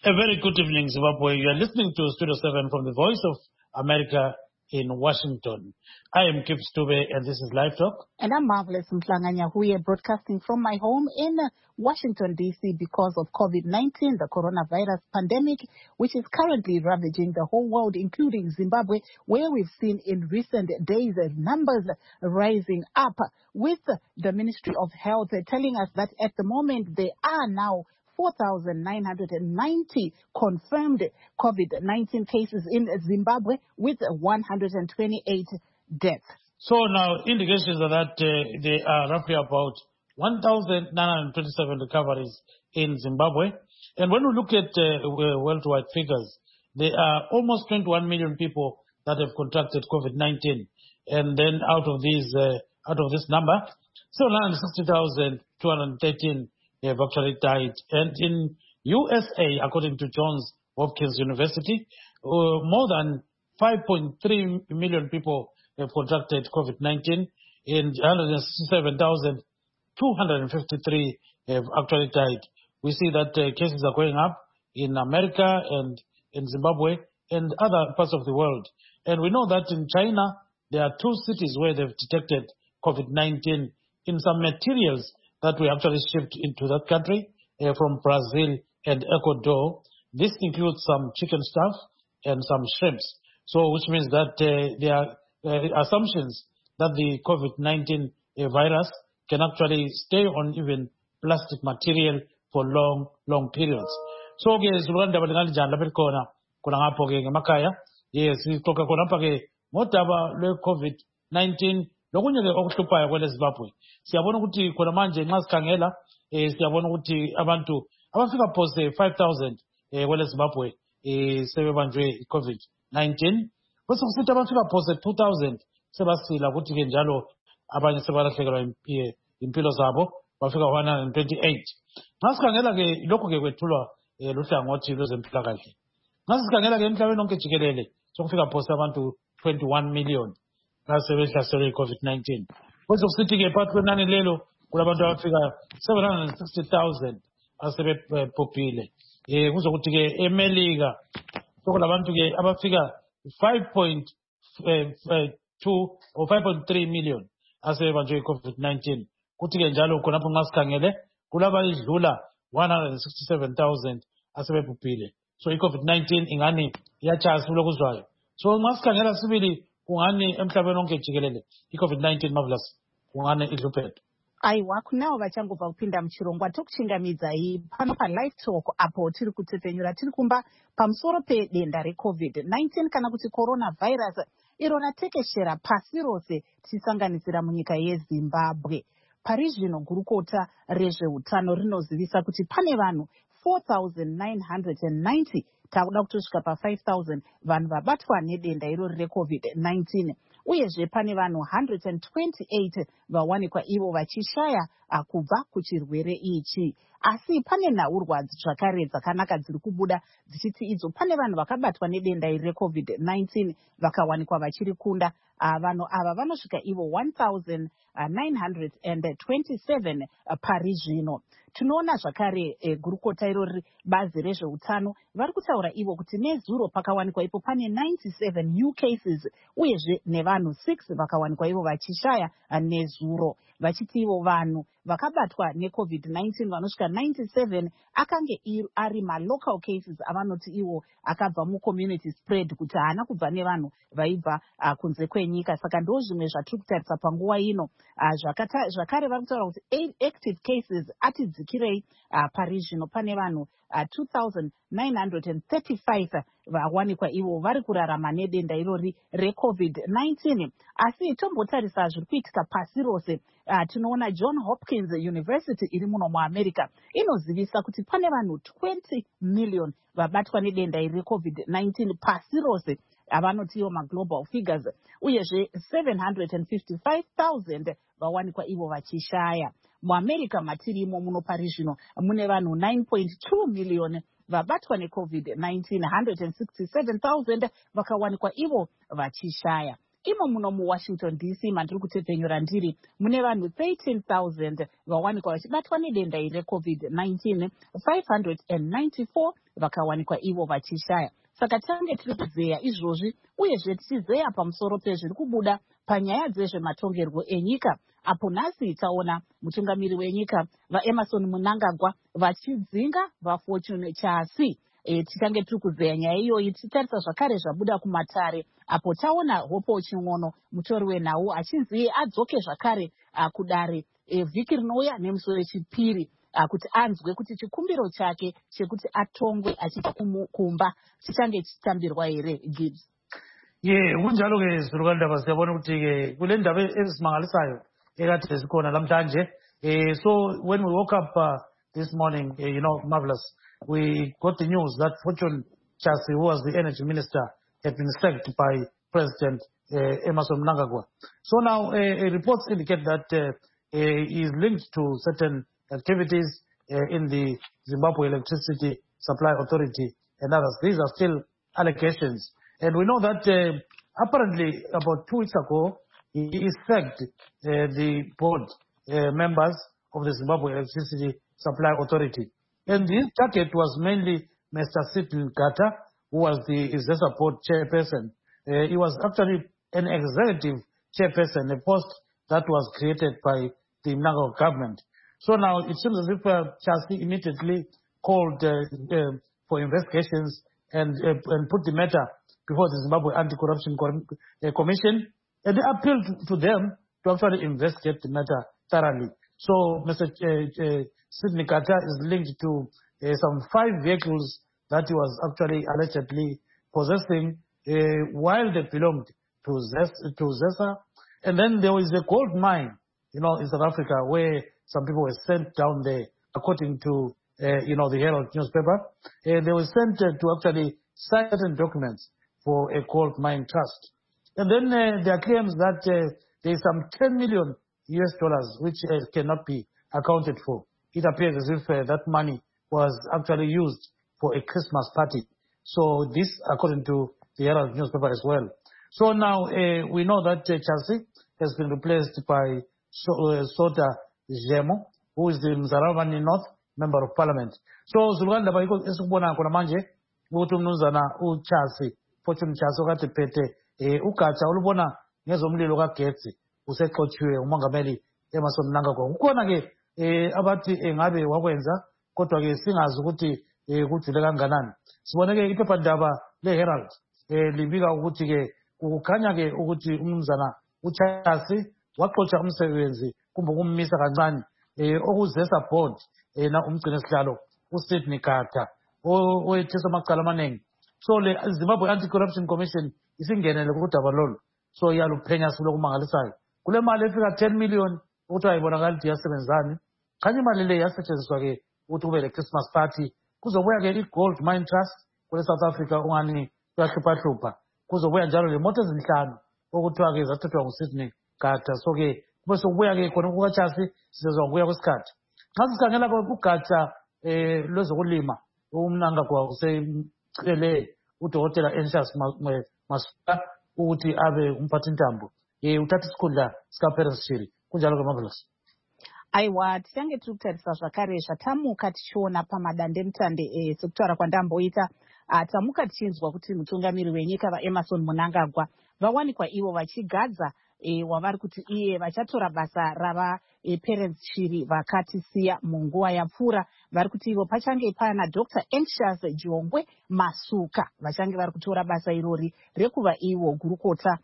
A very good evening, Zimbabwe. You are listening to Studio 7 from the Voice of America in Washington. I am Kip Stube, and this is Live Talk. And I'm Marvelous Mhlanganya, who are broadcasting from my home in Washington, D.C. because of COVID-19, the coronavirus pandemic, which is currently ravaging the whole world, including Zimbabwe, where we've seen in recent days numbers rising up, with the Ministry of Health telling us that at the moment there are now 4,990 confirmed COVID-19 cases in Zimbabwe, with 128 deaths. So now indications are that there are roughly about 1,927 recoveries in Zimbabwe. And when we look at worldwide figures, there are almost 21 million people that have contracted COVID-19. And then out of this number, 760,213 have actually died. And in USA, according to Johns Hopkins University, more than 5.3 million people have contracted COVID-19, and 167,253 have actually died. We see that cases are going up in America and in Zimbabwe and other parts of the world. And we know that in China, there are 2 cities where they've detected COVID-19 in some materials that we actually shipped into that country from Brazil and Ecuador. This includes some chicken stuff and some shrimps. So which means that there are assumptions that the COVID-19 virus can actually stay on even plastic material for long periods. So zilwanda balingani janda belikona kuna ngapo ke ngemakaya yes sixoxa khona apha ke ngodaba lwe-COVID-19 lokunye-ke okuhluphayo kwele Zimbabwe. Siyabona ukuthi khona manje nxa sikhangela siyabona ukuthi abantu abafika phose 5,000 kwele Zimbabwe sebebanjwe i-COVID-19. Bese kusithi abafika phose 2,000 sebasila ukuthi-ke njalo abanye sebalahlekelwa impilo zabo bafika 128. Nxa sikhangela-ke lokhu-ke kwethulwa luhlangothi lwezempilakahle. Nxa sikhangela-ke emhlabeni onke jikelele sokufika phose abantu 21 million asebehlaselwe i-COVID-19. Bese kusithi-ke phakathi kwenani lelo kulabantu abafika 760,000 asebebhubhile. Kuzokuthi-ke eMelika sokulabantu-ke abafika 5.2 or 5.3 million asebanjwe i-COVID-19. Kuthi-ke njalo khonapho nxa sikhangele kulabayidlula 167,000 asebebhubhile. So i-COVID-19 ingani iyatshaya sibulokuzwayo. So nxa sikhangela sibili kungani emhlabeni onke jikelele i-COVID-19 Marvelous kungani idluphethu. Aiwa, kunawo vachangobva kupinda muchirongwa tokuchingamidzai pano paLive Talk apo tiri kutepfenyura tiri kumba pamusoro pedenda reCovid-19 kana kuti coronavirus iro ratekeshera pasi rose tichisanganisira munyika yeZimbabwe. Pari zvino gurukota rezveutano rinozivisa kuti pane vanhu 4,990 takuda kutosvika pa5,000 vanhu vabatwa nedenda irori reCovid-19. Uyezve pane vanhu 128 vawanikwa ivo vachishaya kubva kuchirwere ichi. Asi pane nhaurwa zvakare dzakanaka dziri kubuda dzichiti idzo pane vanhu vakabatwa nedenda iri reCovid-19 vakawanikwa vachiri kunda. Vanhu ava vanosvika ivo 1,927 pari zvino. Tinoona zvakare gurukota irori bazi rezveutano vari kutaura ivo kuti nezuro pakawanikwa ipo pane 97 new cases uyezve nevanhu 6 vakawanikwa ivo vachishaya nezuro. Vachiti ivo vanhu vakabatwa neCovid-19 vanosvika 97 akange ari malocal cases avanoti ivo akabva mucommunity spread kuti haana kubva nevanhu vaibva kunze kwenyika. Saka ndo zvimwe zvatiri kutarisa panguva ino. Zvakare vari kutaura kuti active cases atidzikirei pari zvino pane vanhu 2,935 vawanikwa ivo vari kurarama nedenda irori reCovid-19. Asi tombotarisa zviri kuitika pasi rose. Tinoona Johns Hopkins University iri muno muAmerica inozivisa kuti pane vanhu 20 million vabatwa nedenda iri reCovid-19 pasi rose. Avanoti ivo maglobal figures. Uyezve 755,000 vawanikwa ivo vachishaya. MuAmerica matirimo muno pari zvino mune vanhu 9.2 million vabatwa neCovid-19, 167,000 vakawanikwa ivo vachishaya. imo muno muWashington DC mandiri kutepfenyura ndiri mune vanhu 13,000 vawanikwa vachibatwa nedenda iri reCovid-19, 594 vakawanikwa ivo vachishaya. Saka tange tiri kuzeya izvozvi uyezve tichizeya pamusoro pezviri kubuda panyaya dzezvematongerwo enyika, apo nhasi taona mutungamiri wenyika vaEmmerson Mnangagwa vachidzinga vaFortune Chasi. Tichange tiri kuzeya nyaya iyoyi tichitarisa zvakare zvabuda kumatare, apo taona Hope Ching'ono mutori wenhau achinzi adzoke zvakare kudare vhiki rinouya nemusi wechipiri kuti anzwe kuti chikumbiro chake chekuti atongwe achibva kumba chichange chichitambirwa here. Gibbs. Kunjalo ke Zululandaba siyabona ukuthi ke kule ndaba ezisimangalisayo ekade zikhona namhlanje. So when we woke up this morning, Marvelous, we got the news that Fortune Chasi, who was the energy minister, had been sacked by President Emmerson Mnangagwa. So now reports indicate that he is linked to certain activities in the Zimbabwe Electricity Supply Authority and others. These are still allegations. And we know that apparently about 2 weeks ago, he sacked the board members of the Zimbabwe Electricity Supply Authority. And his target was mainly Mr. Sidney Gata, who was the ZESA board chairperson. He was actually an executive chairperson, a post that was created by the Mnangagwa government. So now it seems as if Chasi immediately called for investigations and put the matter before the Zimbabwe Anti-Corruption Commission, and they appealed to them to actually investigate the matter thoroughly. So Mr. Sidney Gata is linked to some 5 vehicles that he was actually allegedly possessing while they belonged to ZESA. And then there was a gold mine, in South Africa, where some people were sent down there, according to, the Herald newspaper. They were sent to actually sign certain documents for a gold mine trust. And then there are claims that there is some $10 million which cannot be accounted for. It appears as if that money was actually used for a Christmas party. So this, according to the Herald newspaper as well. So now we know that Chasi has been replaced by Sota Jemo, who is the Mzaravani North Member of Parliament. So Zululandaba esikubona khona manje ukuthi umnumzana uChasi, Fortune Chasi okade phethe ugatsha olubona ngezomlilo kagetsi usexotshiwe umongameli Emmerson Mnangagwa. Kukhona ke abathi engabe wakwenza, kodwa ke singazi ukuthi kujule kanganani. Sibone ke iphephandaba leHerald libika ukuthi ke kukhanya ke ukuthi umnumzana uChasi waxotsha umsebenzi kumbe ukummisa kancane okuzesa board na umgcini sihlalo uSidney Gata owethesa amacala amaningi. So le Zimbabwe Anti-Corruption Commission isingenele kudaba lolu, so iyaluphenya lokumangalisayo. Kule mali efika 10 million ukuthi ayibonakala ukuthi yasebenzani. Khanya imali le yasetshenziswa ke ukuthi kube le Christmas party. Kuzobuya ke i-Gold Mine Trust kule South Africa ungani kuyahlupha. Kuzobuya njalo le moto ezinhlanu okuthiwa ke zathathwa nguSidney Gata. So ke kube sokubuya ke khona kukaChasi sizezwa ngokuya kwesikhathi. Xa sikhangela kugatsha lwezokulima uMnangagwa usecele uDokotela Anxious Masuka ukuthi abe umphathintambo uthatha isikhundla sikaPerence Shiri. Kunjalo ke Marvelous. Aiwa, tichange tiri kutarisa zvakare zvatamuka tichiona pamadandemutande sekutaura kwandamboita, tamuka tichinzwa kuti mutungamiri wenyika vaEmmerson Mnangagwa vawanikwa ivo vachigadza wavari kuti iye vachatora basa rava Perence Shiri vakatisiya munguva yapfuura. Vari kuti ivo pachange pana Dr. Anxious Jongwe Masuka vachange vari kutora basa irori rekuva ivo gurukota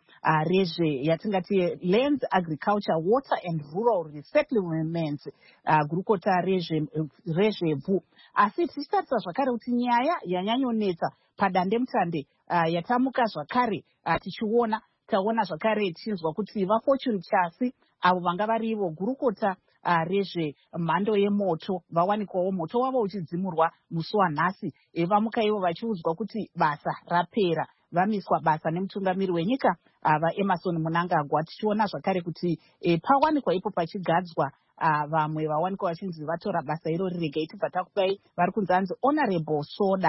yatingati Lands, Agriculture, Water and Rural Resettlements, gurukota rezvevhu. Asi tichitarisa zvakare kuti nyaya yanyanyonetsa padandemutande yatamuka zvakare tichiona taona zvakare tichinzwa kuti vaFortune Chasi avo vanga vari ivo gurukota rezvemhando yemoto vawanikwawo moto wavo uchidzimurwa musi wanhasi. Vamuka ivo vachiudzwa kuti basa rapera, vamiswa basa nemutungamiri wenyika vaEmmerson Mnangagwa. Tichiona zvakare kuti pawanikwa ipo pachigadzwa vamwe vawanikwa vachinzi vatora basa irori. Regai tibva takupai vari kunzi anzi Honorable Soda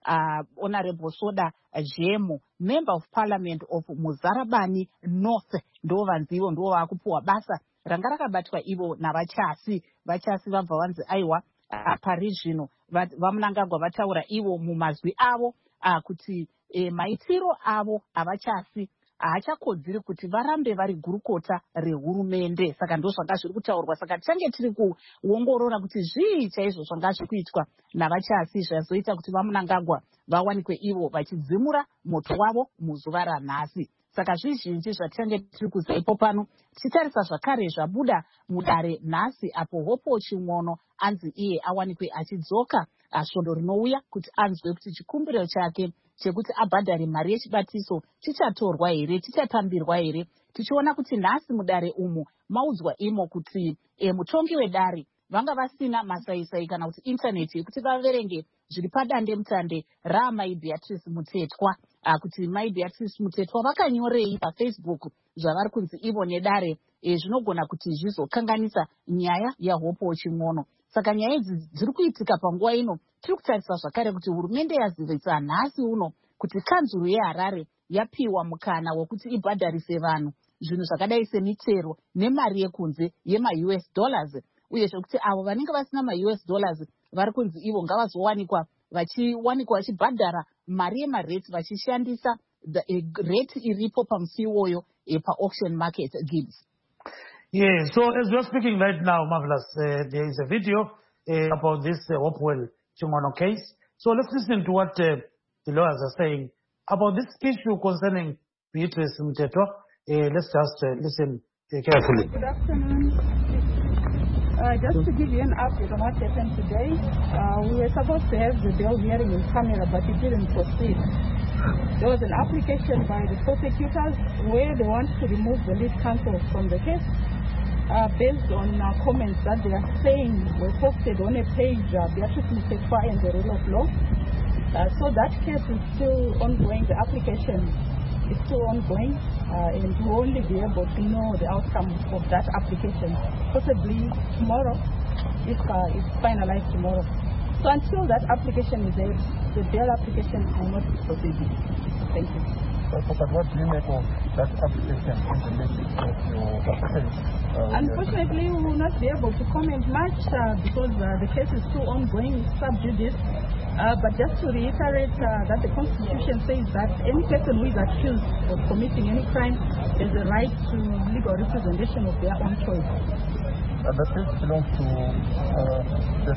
Honorable Soda Jemo, Member of Parliament of Muzarabani North, ndo vanzivo ndo vakupuwa basa ranga rakabatwa ivo navachasi vabva vanzi aiwa Paris zvino vamunangagwa vataura ivo mumazwi avo kuti maitiro avo avachasi haachakodzeri kuti varambe vari gurukota rehurumende. Saka ndo zvanga zviri kutaurwa. Saka tichange tiri kuongorora kuti zvii chaizvo zvanga zviri kuitwa navachasi zvazoita kuti vamunangagwa vawanikwe ivo vachidzimura moto wavo muzuva ranhasi. Saka zvizhinji zvatichange tiri kuzaipo pano tichitarisa zvakare zvabuda mudare nhasi apo Hope Chimwono anzi iye awanikwe achidzoka svondo rinouya kuti anzwe kuti chikumbiro chake chekuti abhadhare mari yechibatiso chichatorwa here, chichatambirwa here. Tichiona kuti nhasi mudare umu maudzwa imo kuti mutongi wedare vanga vasina masaisai kana kuti intaneti yekuti vaverenge zviri padande mutande raMai Beatrice Mutetwa. Kuti Mai Beatrice Mutetwa vakanyorei paFacebook zvavari kunzi ivo nedare zvinogona kuti zvizokanganisa nyaya yaHope Chimwono. Saka nyaya idzi dziri kuitika panguva ino. Tiri kutarisa zvakare kuti hurumende yazivisa nhasi uno kuti kanzuru yeHarare yapiwa mukana wekuti ibhadharise vanhu zvinhu zvakadai semichero nemari yekunze yema-US dollars, uye zvekuti avo vanenge vasina ma-US dollars vari kunzi ivo ngavazowanikwa vachibhadhara mari yemarate vachishandisa rate iripo pamusi iwoyo pa-auction market gives. Yeah, so as we're speaking right now, Marvelous, there is a video about this Hope Chimwono case. So let's listen to what the lawyers are saying about this issue concerning Beatrice Mutetwa. Let's just listen carefully. Good afternoon. Just to give you an update on what happened today, we were supposed to have the bail hearing in camera, but it didn't proceed. There was an application by the prosecutors where they want to remove the lead counsel from the case based on comments that they are saying were posted on a page, Beatrice Mutetwa and the Rule of Law. So that case is still ongoing. The application is still ongoing, and we'll only be able to know the outcome of that application possibly tomorrow, if it's finalized tomorrow. So until that application is there, the bail application will not proceed. Thank you. But what do you make of that application in the latest of your case? Unfortunately, we will not be able to comment much because the case is still ongoing, sub judice. But just to reiterate that the Constitution says that any person who is accused of committing any crime has the right to legal representation of their own choice. The case belongs to the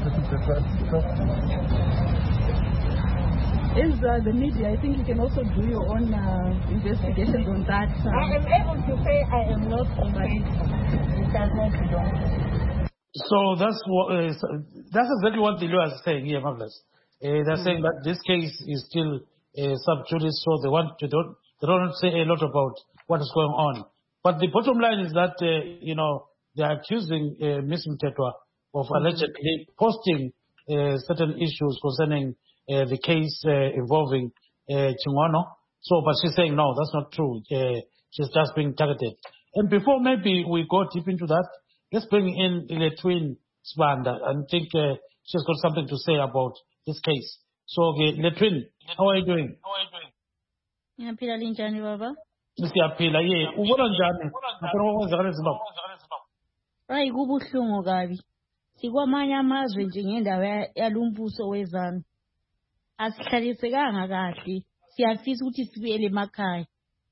Is the media? I think you can also do your own investigations on that. I am able to say I am not on my it does not belong. So that's exactly what the lawyers are saying here, Marvelous. They're saying that this case is still sub judice, so they don't say a lot about what is going on. But the bottom line is that they are accusing Ms. Mutetwa of allegedly posting certain issues concerning the case involving Chimwono. So, but she's saying no, that's not true. She's just being targeted. And before maybe we go deep into that, let's bring in Letwin Sibanda. I think she's got something to say about this case. So, Letwin, how are you doing? Ngiyaphila linjani baba? Siyaphila ye. Ubona njani? Ngifuna ukwenzakala eZimbabwe. Hayi kubuhlungu kabi. Sikwamanye amazwe nje ngendawo yalumbuso wezami. Asihlalisekanga kahle. Siyafisa ukuthi sibuyele emakhaya.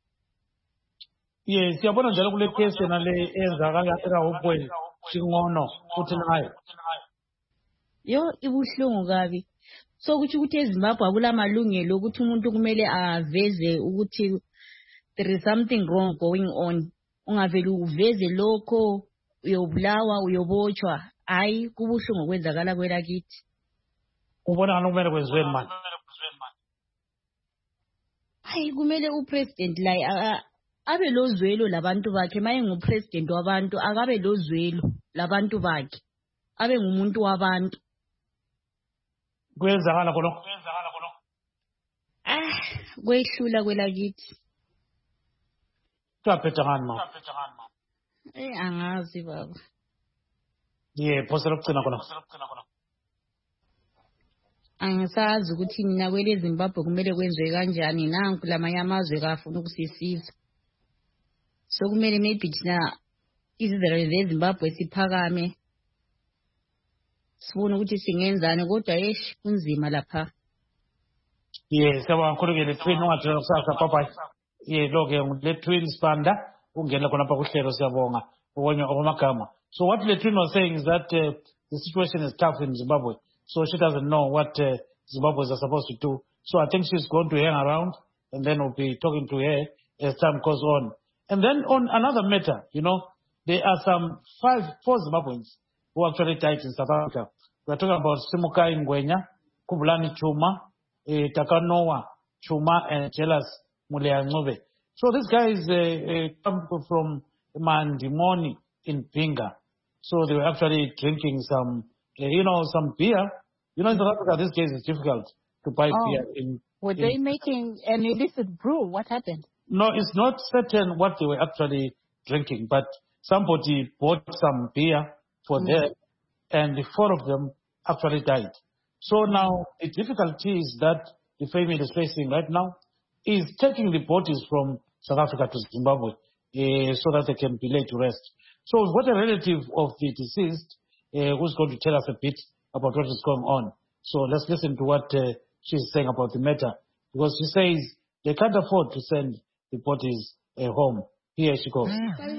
Yes, siyabona njalo kule case nale enzakala eHope Chimwono uthi nayo. Yo ibuhlungu kabi. So kuthi eZimbabwe akulamalungelo ukuthi umuntu kumele aveze ukuthi there is something wrong going on. Ungavele uveze lokho uyobulawa uyobotshwa. Hayi kubuhlungu kwenzakala kwelakithi. Ubona kumele kwenziweni manje. Hayi kumele upresident la abe lozwelo labantu bakhe. Maye ngupresident wabantu akabe lozwelo labantu bakhe. Abe ngumuntu wabantu. Kwenzakala khona. Kwehlula kwelakithi. Kaphetha ngani ma? Angazi baba. Yeah, phosela ukugcina khona. angisazi ukuthi mina kwele Zimbabwe kumele kwenziwe kanjani nanku lamanye amazwe kafuna ukusisiza. So kumele maybe thina izizwe zeZimbabwe siphakame sifuna ukuthi singenzani kodwa kunzima lapha. Yes, sabankhulukele twin ungathela kusasa papa. Loke le twin spanda ungena khona lapha kuhlelo siyabonga okonye okwamagama. So what the twin was saying is that the situation is tough in Zimbabwe. So she doesn't know what Zimbabweans are supposed to do. So I think she's going to hang around and then we'll be talking to her as time goes on. And then on another matter, there are four Zimbabweans who actually died in South Africa. We're talking about Simukai Ngwenya, Kubulani Chuma, Takanoa Chuma, and Jealous Muleangove. So these guys come from Mandimoni in Pinga. So they were actually drinking some beer. In South Africa, these days it's difficult to buy beer. Were they making an illicit brew? What happened? No, it's not certain what they were actually drinking, but somebody bought some beer for them, and the four of them actually died. So now the difficulty is that the family is facing right now is taking the bodies from South Africa to Zimbabwe so that they can be laid to rest. So we've got a relative of the deceased who's going to tell us a bit about what is going on. So let's listen to what she's saying about the matter, because she says they can't afford to send the bodies home. Here she goes.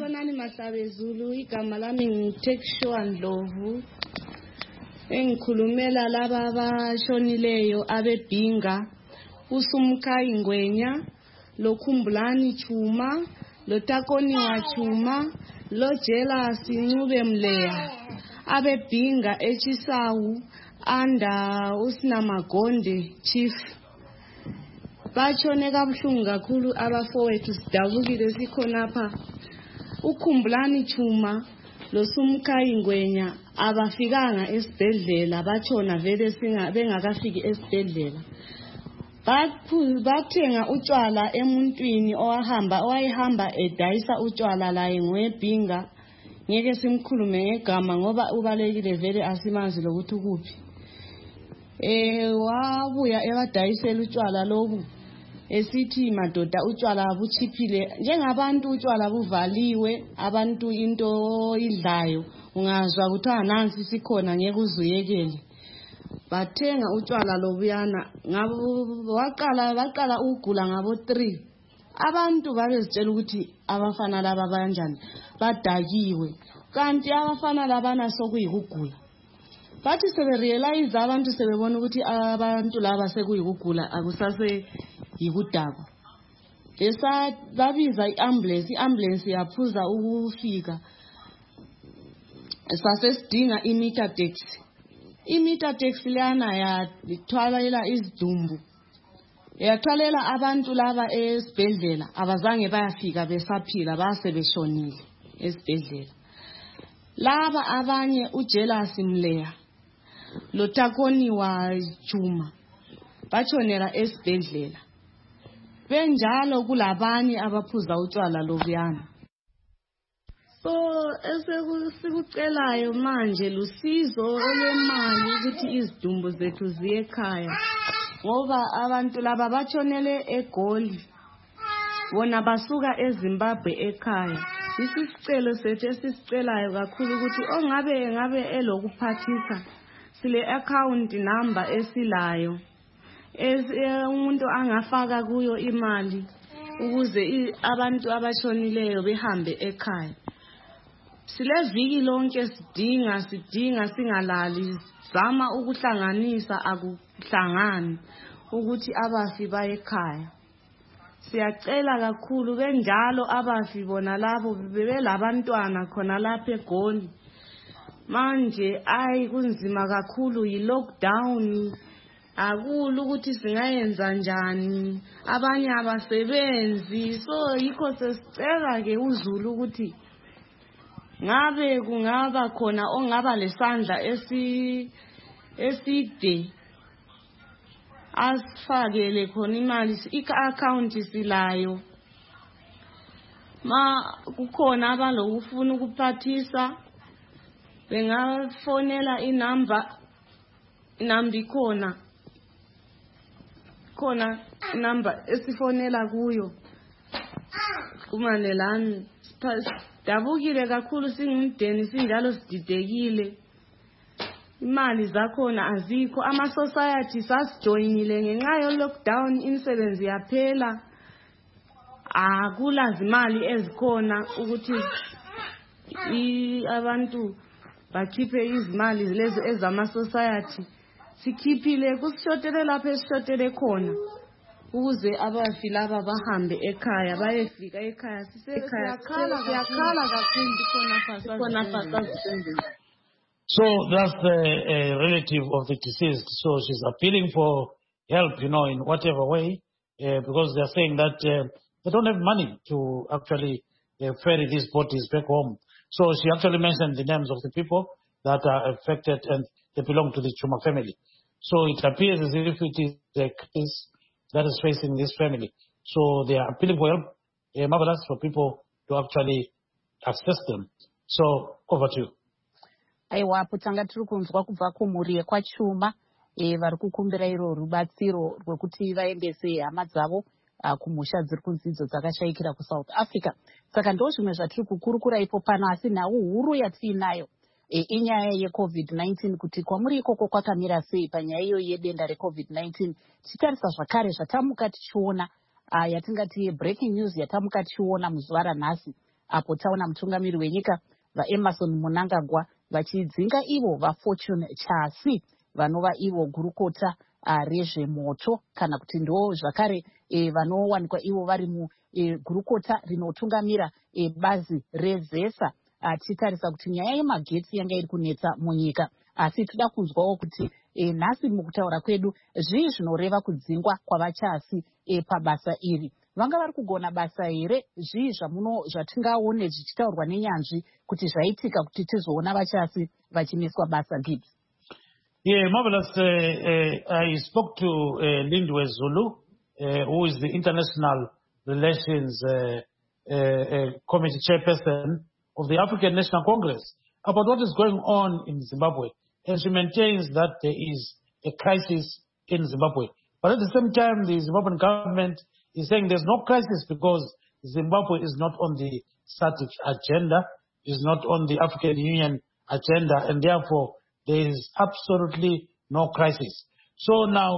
Engikhulumela laba abashonileyo abebhinga uSumkai Ngwenya lo Khumbulani Chuma lo Takoniwa Chuma lo Jealous Ncube Mleya abebhinga eChisawu anda uSinamagonde chief bachone kabuhlungu kakhulu abafowethu sidabukile sikhonapha uKhumbulani Chuma lo Sumkai Ngwenya abafikanga esibhedlela bachona vele bengakafiki esibhedlela bathenga utshwala emuntwini owayehamba edayisa utshwala laye ngwebhinga ngeke simkhulume ngegama ngoba ubalekile vele asimazi lokuthi kuphi wabuya ebadayisela utshwala lobu esithi madoda utshwala buchiphile njengabantu utshwala buvaliwe abantu into idlayo ungazwa ukuthi nansi sikhona ngeke uzuyekele bathenga utshwala lobuyana ngabo baqala ukugula ngabo 3 abantu babezitshela ukuthi abafana laba banjani badakiwe kanti abafana labana sokuyikugula bathi seberealize abantu sebebona ukuthi abantu laba sekuyikugula akusase yikudakwa babiza i-ambulance yaphuza ukufika sasesidinga i-meter taxi lana yathwalela izidumbu yathwalela abantu laba esibhedlela abazange bayafika besaphila basebeshonile esibhedlela laba abanye uJealous Mleya lo Takoniwa Chuma bachonela esibhedlela benjalo kulabanye abaphuza utshwala lobuyana. So esikucelayo manje lusizo olwemali ukuthi izidumbu zethu ziye ekhaya ngoba abantu laba bachonele eGoli bona basuka eZimbabwe ekhaya. Isicelo sethu esisicelayo kakhulu ukuthi ongabe elokuphathisa sile account number esilayo umuntu angafaka kuyo imali ukuze abantu abashonileyo behambe ekhaya. Sileviki lonke sidinga singalali zama ukuhlanganisa akuhlangani ukuthi abafi baye ekhaya. Siyacela kakhulu benjalo abafi bona labo bebelabantwana khona lapha eGoli manje kunzima kakhulu yi-lockdown akulu ukuthi singayenza njani abanye abasebenzi so yikho sesicela ke uZulu ukuthi ngabe kungaba khona ongaba lesandla eside asifakele khona imali i-account silayo kukhona abalokufuna ukuphathisa bengafonela inamba ikhona sikhona number esifonela kuyo kumalelani dabukile kakhulu singumdeni sinjalo sididekile imali zakhona azikho ama-society sasijoyinile ngenxa yo-lockdown imisebenzi yaphela akula zimali ezikhona ukuthi abantu bakhiphe izimali lezi ezama-society sikhiphile kusishotele lapho esishotele khona ukuze abafi laba bahambe ekhaya bayefika ekhaya siyakhala kakhulu khona fasazisenzeni. So that's the relative of the deceased. So she's appealing for help, in whatever way, because they're saying that they don't have money to actually ferry these bodies back home. So she actually mentioned the names of the people that are affected and they belong to the Chuma family. So it appears as if it is the case that is facing this family. So they are appealing for help, marvelous for people to actually assist them. So over to you. Aiwa apo tanga tiri kunzwa kubva kumhuri yekwachuma vari kukumbira iro rubatsiro rwekuti vaendese hama dzavo kumhusha dziri kunzidzo dzakashayikira kuSouth Africa. Saka ndo zvimwe zvatiri kukurukura ipo pano, asi nhau huru yatiinayo inyaya yeCovid-19 kuti kwamuri ikoko kwakamira sei panyaya iyo yedenda reCovid-19. Tichitarisa zvakare zvatamuka tichiona yatingati breaking news yatamuka tichiona muzuva ranhasi, apo taona mutungamiri wenyika vaEmmerson Mnangagwa vachidzinga ivo vaFortune Chasi vanova ivo gurukota rezvemoto kana kuti ndo zvakare vanowanikwa ivo vari mugurukota rinotungamira bazi rezesa. Tichitarisa kuti nyaya yemagetsi yanga iri kunetsa munyika, asi toda kunzwawo kuti nhasi mukutaura kwedu zvii zvinoreva kudzingwa kwavachasi pabasa iri. Vanga vari kugona basa here? Zvii zvatingaone zvichitaurwa nenyanzvi kuti zvaitika kuti tizoona vachasi vachimiswa basa Gibbs? Yeah, marvelous. I spoke to Lindwe Zulu, who is the International Relations Committee Chairperson of the African National Congress, about what is going on in Zimbabwe. And she maintains that there is a crisis in Zimbabwe. But at the same time, the Zimbabwean government is saying there's no crisis because Zimbabwe is not on the SADC agenda, is not on the African Union agenda, and therefore there is absolutely no crisis. So now,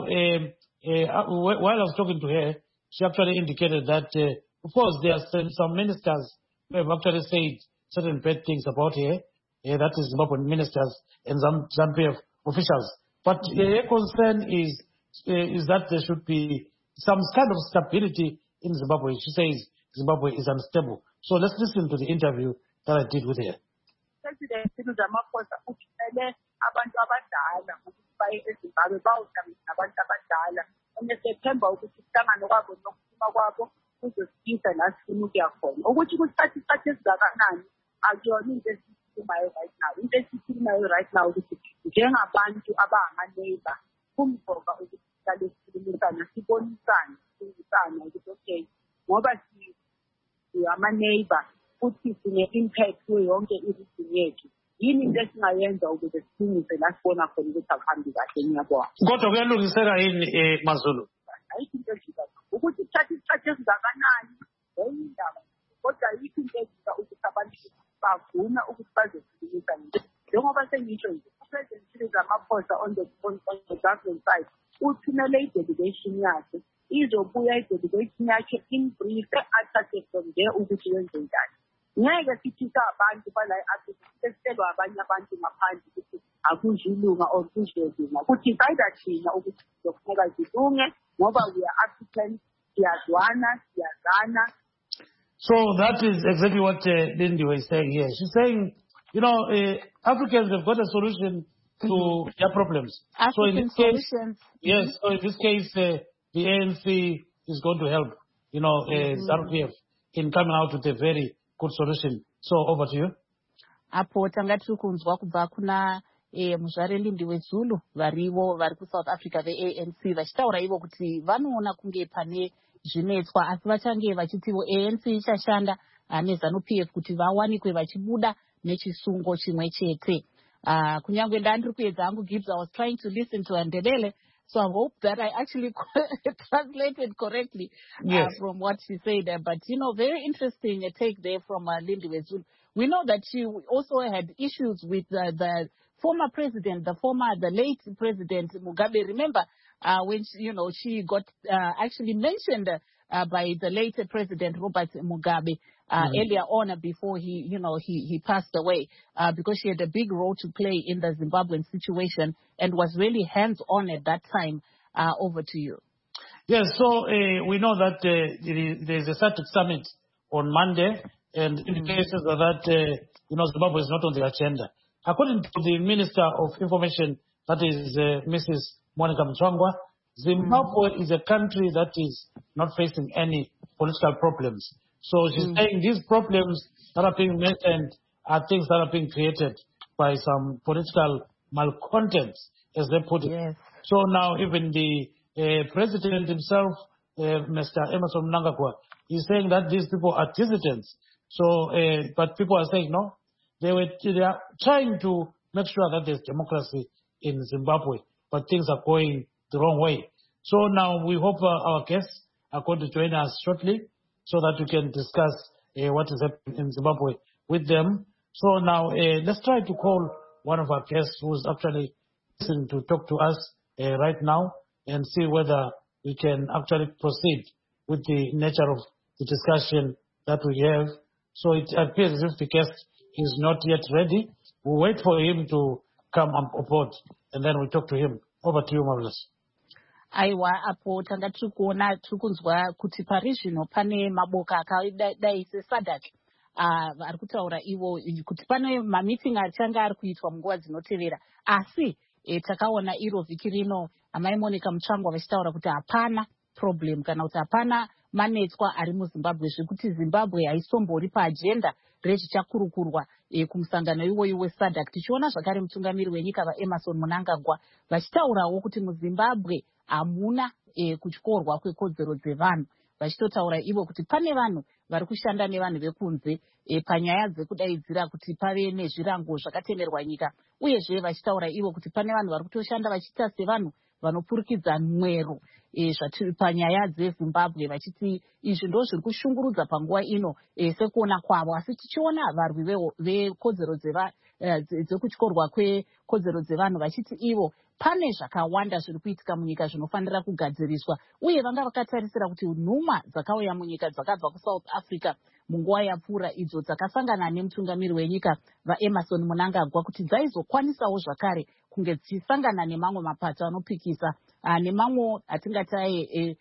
while I was talking to her, she actually indicated that, of course, there are some ministers who have actually said certain bad things about her, that is Zimbabwean ministers and some ZANU-PF officials. But her concern is that there should be some kind of stability in Zimbabwe. She says Zimbabwe is unstable. So let's listen to the interview that I did with her. President Ramaphosa uthele abantu abadala ukuthi baye eZimbabwe bawuhlangana nabantu abadala onesethemba ukuthi kuhlangana kwabo nokuphuma kwabo kuzosikisa la sifuna ukuya khona ukuthi kuthatha isikhathi esingakanani akuyona into esikhulumayo right now. Into esikhulumayo right now ukuthi njengabantu abangama-neighbor kumgoba ukuthi sihlale sikhulumisana sibonisane sifundisane ukuthi okay ngoba ama-neighbor futhi sine-impact yonke i-region yethu. Yini into esingayenza ukuze silungise la sibona khona ukuthi akuhambi kahle? Ngiyabona. Kodwa kuyalungiseka yini Mazulu? Ayikho into ejika ukuthi kuthatha isikhathi esingakanani enye indaba, kodwa ayikho into ejika ukuthi abantu bavuma ukuthi bazokhulumisana. Njengoba sengisho nje uPresident Cyril Ramaphosa on the government side uthumele i-delegation yakhe, izobuya i-delegation yakhe in brief athathe from there ukuthi wenze njani. Ngeke sithisa abantu bala asisitelwa abanye abantu ngaphandle ukuthi akuzilunga or kuzilunga ukuthi sayida thina ukuthi sokufuneka zilunge ngoba we are African, siyazana. So that is exactly what Lindy is saying here. She's saying, Africans have got a solution to their problems. African solutions. Yes, so in this case, the ANC is going to help, ZANU-PF in coming out with a very good solution. So over to you. Apo tanga tiri kunzwa kubva kuna muzvare Lindiwe Zulu varivo vari kuSouth Africa veANC vachitaura ivo kuti vanoona kunge pane zvinetswa, asi vachange vachitivo ANC ichashanda neZANU-PF kuti vawanikwe vachibuda nechisungo chimwe chete. Kunyange ndandiri kuedza hangu Gibbs, I was trying to listen to Ndebele So I hope that I actually translated correctly from what she said. But, very interesting take there from Lindiwe Zulu. We know that she also had issues with the former president, the late President Mugabe. Remember when, she got actually mentioned by the late President Robert Mugabe earlier on before he passed away because she had a big role to play in the Zimbabwean situation and was really hands-on at that time. Over to you. Yes, so we know that there's a SADC summit on Monday, and indications are that Zimbabwe is not on the agenda. According to the Minister of Information, that is Mrs. Monica Mchwangwa, Zimbabwe is a country that is not facing any political problems. So she's saying these problems that are being mentioned are things that are being created by some political malcontents, as they put it. Yes. So now even the president himself, Mr. Emmerson Mnangagwa, is saying that these people are dissidents. So, but people are saying no. They are trying to make sure that there's democracy in Zimbabwe, but things are going the wrong way. So now we hope our guests are going to join us shortly so that we can discuss what is happening in Zimbabwe with them. So now let's try to call one of our guests who's actually listening to talk to us right now and see whether we can actually proceed with the nature of the discussion that we have. So it appears as if the guest is not yet ready. We'll wait for him to come aboard and then we'll talk to him. Over to you, Marvelous. Aiwa apo tanga tikuona tukunzwa kuti pari zvino pane maboka akadai seSADC ari kutaura ivo kuti pane mameeting achanga ari kuitwa munguva dzinotevera asi takaona iro vhiki rino amai Monica Mchwangwa vachitaura kuti hapana problem kana kuti hapana manetswa ari muZimbabwe zvekuti Zimbabwe haisombori paagenda rezvichakurukurwa kumusangano iwoyo weSADC. Tichiona zvakare mutungamiri wenyika vaEmmerson Mnangagwa vachitaurawo kuti muZimbabwe hamuna kutyorwa kwekodzero dzevanhu, vachitotaura ivo kuti pane vanhu vari kushanda nevanhu vekunze panyaya dzekudaidzira kuti pave nezvirango zvakatemerwa nyika, uyezve vachitaura ivo kuti pane vanhu vari kutoshanda vachiita sevanhu vanopurikidza mwero panyaya dzeZimbabwe vachiti izvi ndo zviri kushungurudza panguva ino sekuona kwavo. Asi tichiona varwi vekodzero dzekutyorwa kwekodzero dzevanhu vachiti ivo pane zvakawanda zviri kuitika munyika zvinofanira kugadziriswa, uye vanga vakatarisira kuti nhumwa dzakauya munyika dzakabva kuSouth Africa munguva yapfuura idzo dzakasangana nemutungamiri wenyika vaEmmerson Mnangagwa kuti dzaizokwanisawo zvakare kunge dzichisangana nemamwe mapato anopikisa nemamwe atingati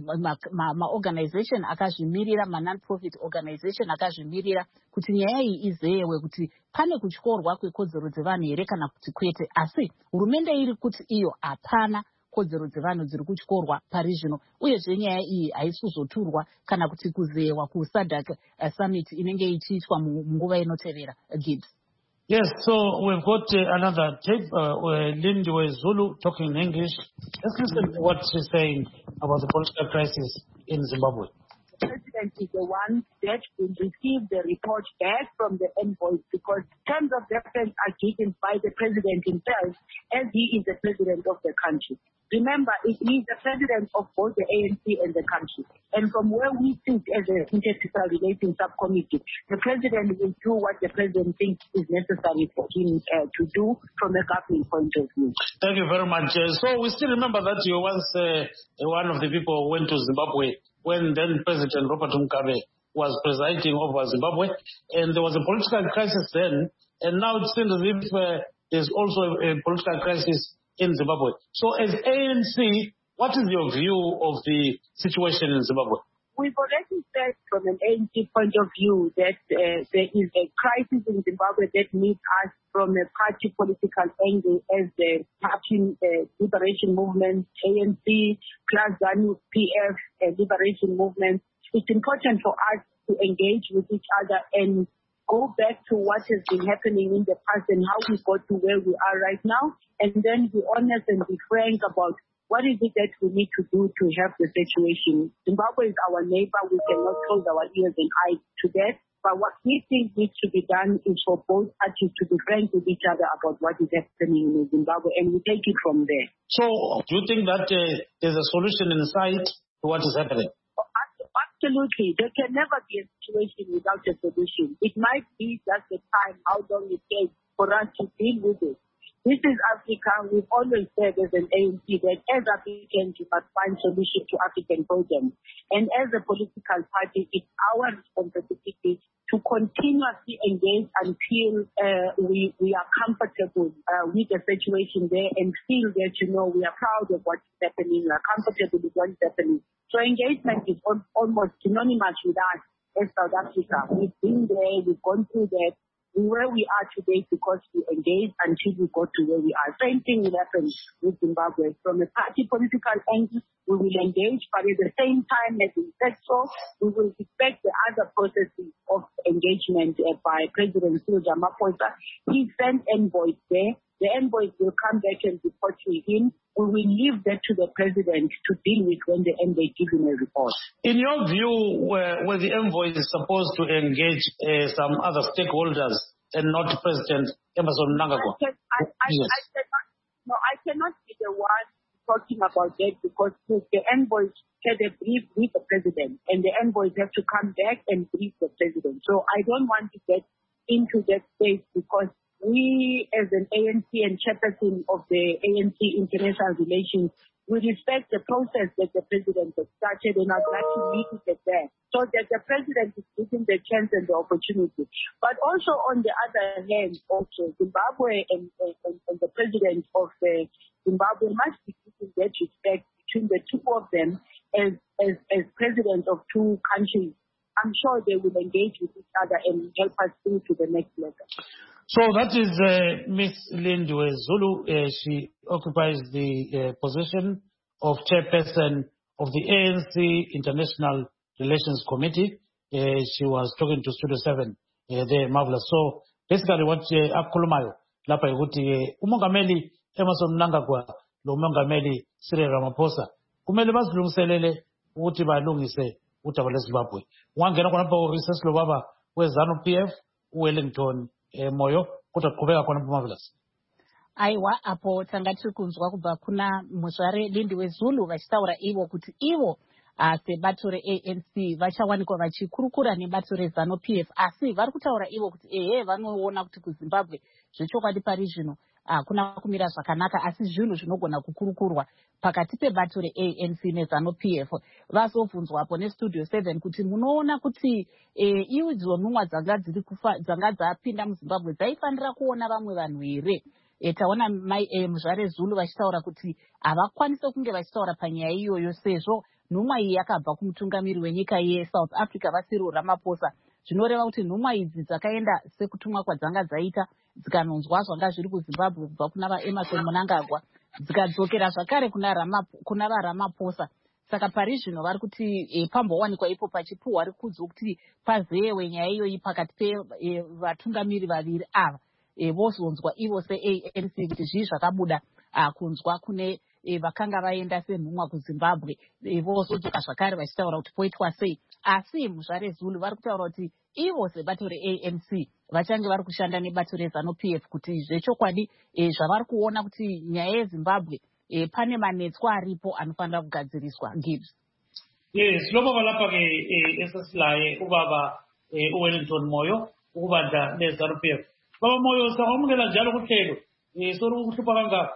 maorganization akazvimirira, non-profit organization akazvimirira kuti nyaya iyi izeyewe kuti pane kutyorwa kwekodzero dzevanhu here kana kuti kwete. Asi hurumende iri kuti iyo hapana kodzero dzevanhu dziri kutyorwa pari zvino, uyezve nyaya iyi haisi kuzoturwa kana kuti kuzeyewa kuSADC summit inenge ichiitwa munguva inotevera. Gibbs. Yes, so we've got another tape, Lindiwe Zulu talking in English. Let's listen to what she's saying about the political crisis in Zimbabwe. The president is the one that will receive the report back from the envoys because terms of reference are given by the president himself as he is the president of the country. Remember, it is the president of both the ANC and the country. And from where we sit as an Intercaste Relations Subcommittee, the president will do what the president thinks is necessary for him to do from a government point of view. Thank you very much. So we still remember that you once one of the people who went to Zimbabwe when then President Robert Mugabe was presiding over Zimbabwe, and there was a political crisis then, and now it seems as if there's also a political crisis in Zimbabwe. So as ANC, what is your view of the situation in Zimbabwe? We've already said from an ANC point of view that there is a crisis in Zimbabwe that needs us from a party political angle as the Party Liberation Movement, ANC, plus ZANU PF Liberation Movement. It's important for us to engage with each other and go back to what has been happening in the past and how we got to where we are right now, and then be honest and be frank about what is it that we need to do to help the situation. Zimbabwe is our neighbor. We cannot close our ears and eyes to that. But what we think needs to be done is for both parties to be frank with each other about what is happening in Zimbabwe, and we take it from there. So, do you think that there's a solution in sight to what is happening? Absolutely. There can never be a situation without a solution. It might be just the time, how long it takes for us to deal with it. This is Africa. We've always said as an ANC that as Africans, we must find solutions to African problems. And as a political party, it's our responsibility to continuously engage until we are comfortable with the situation there and feel that, we are proud of what's happening, we are comfortable with what's happening. So engagement is almost synonymous with us as South Africa. We've been there, we've gone through that. Where we are today because we engage until we go to where we are. Same thing will happen with Zimbabwe. From a party political angle, we will engage, but at the same time, as we said so, we will respect the other processes of engagement by President Cyril Ramaphosa. He sent envoys there. The envoys will come back and report to him. We will leave that to the president to deal with when the envoy gives him a report. In your view, where the envoy is supposed to engage some other stakeholders and not President Emmerson Mnangagwa? I cannot be the one talking about that because the envoys had a brief with the president and the envoys have to come back and brief the president. So I don't want to get into that space because we, as an ANC and chairperson of the ANC International Relations, we respect the process that the president has started, and I'd like to leave it at that, so that the president is given the chance and the opportunity. But also, on the other hand, also Zimbabwe and the president of Zimbabwe must be given that respect between the two of them as presidents of two countries. I'm sure they will engage with each other and help us through to the next level. So that is Ms. Lindiwe Zulu. She occupies the position of chairperson of the ANC International Relations Committee. She was talking to Studio 7 there, Marvelous. So basically what akukhulumayo lapha ukuthi umongameli Emmerson Mnangagwa lo mongameli Cyril Ramaphosa kumele bazilungiselele ukuthi balungise udaba lweZimbabwe. Ungangena khona lapha recess lo baba weZanu PF uWellington Moyo kuti qhubeka khona Marvelous. Aiwa apo tanga tiri kunzwa kubva kuna muzvare Lindiwe Zulu vachitaura ivo kuti ivo sebato reANC vachawanikwa vachikurukura nebato reZanu PF, asi vari kutaura ivo kuti vanoona kuti kuZimbabwe zvechokwadi pari zvino hakuna kumira zvakanaka, asi zvinhu zvinogona kukurukurwa pakati pebato reANC neZanu PF. Vazobvunzwapo neStudio 7 kuti munoona kuti idzo nhumwa dzanga dzapinda muZimbabwe dzaifanira kuona vamwe vanhu here? Taona muzvare Zulu vachitaura kuti havakwanise kunge vachitaura panyaya iyoyo sezvo nhumwa iyi yakabva kumutungamiri wenyika yeSouth Africa vaCyril Ramaphosa. Zvinoreva kuti nhumwa idzi dzakaenda sekutumwa kwadzanga dzaita dzikanonzwa zvanga zviri kuZimbabwe kubva kuna vaEmmerson Mnangagwa dzikadzokera zvakare kuna vaRamaphosa. Saka pari zvino vari kuti pambowanikwa ipo pachipuhwa rikudzo kuti pazewe nyaya iyoyi pakati pevatungamiri vaviri ava. Vozonzwa ivo seANC kuti zvii zvakabuda kunzwa kune vakanga vaenda senhumwa kuZimbabwe, vozodzoka zvakare vachitaura kuti poitwa sei. Asi muzvare Zulu vari kutaura kuti ivo sebato reANC vachange vari kushanda nebato reZanu PF kuti zvechokwadi zvavari kuona kuti nyaya yeZimbabwe pane manetswa aripo anofanira kugadziriswa. Gibbs. Yes, lobo balapha ke esasilaye ubaba uWellington Moyo ukubandla leZanu PF. Baba Moyo sawamukela njalo kuhlelo sori ukuhlupha kangaka.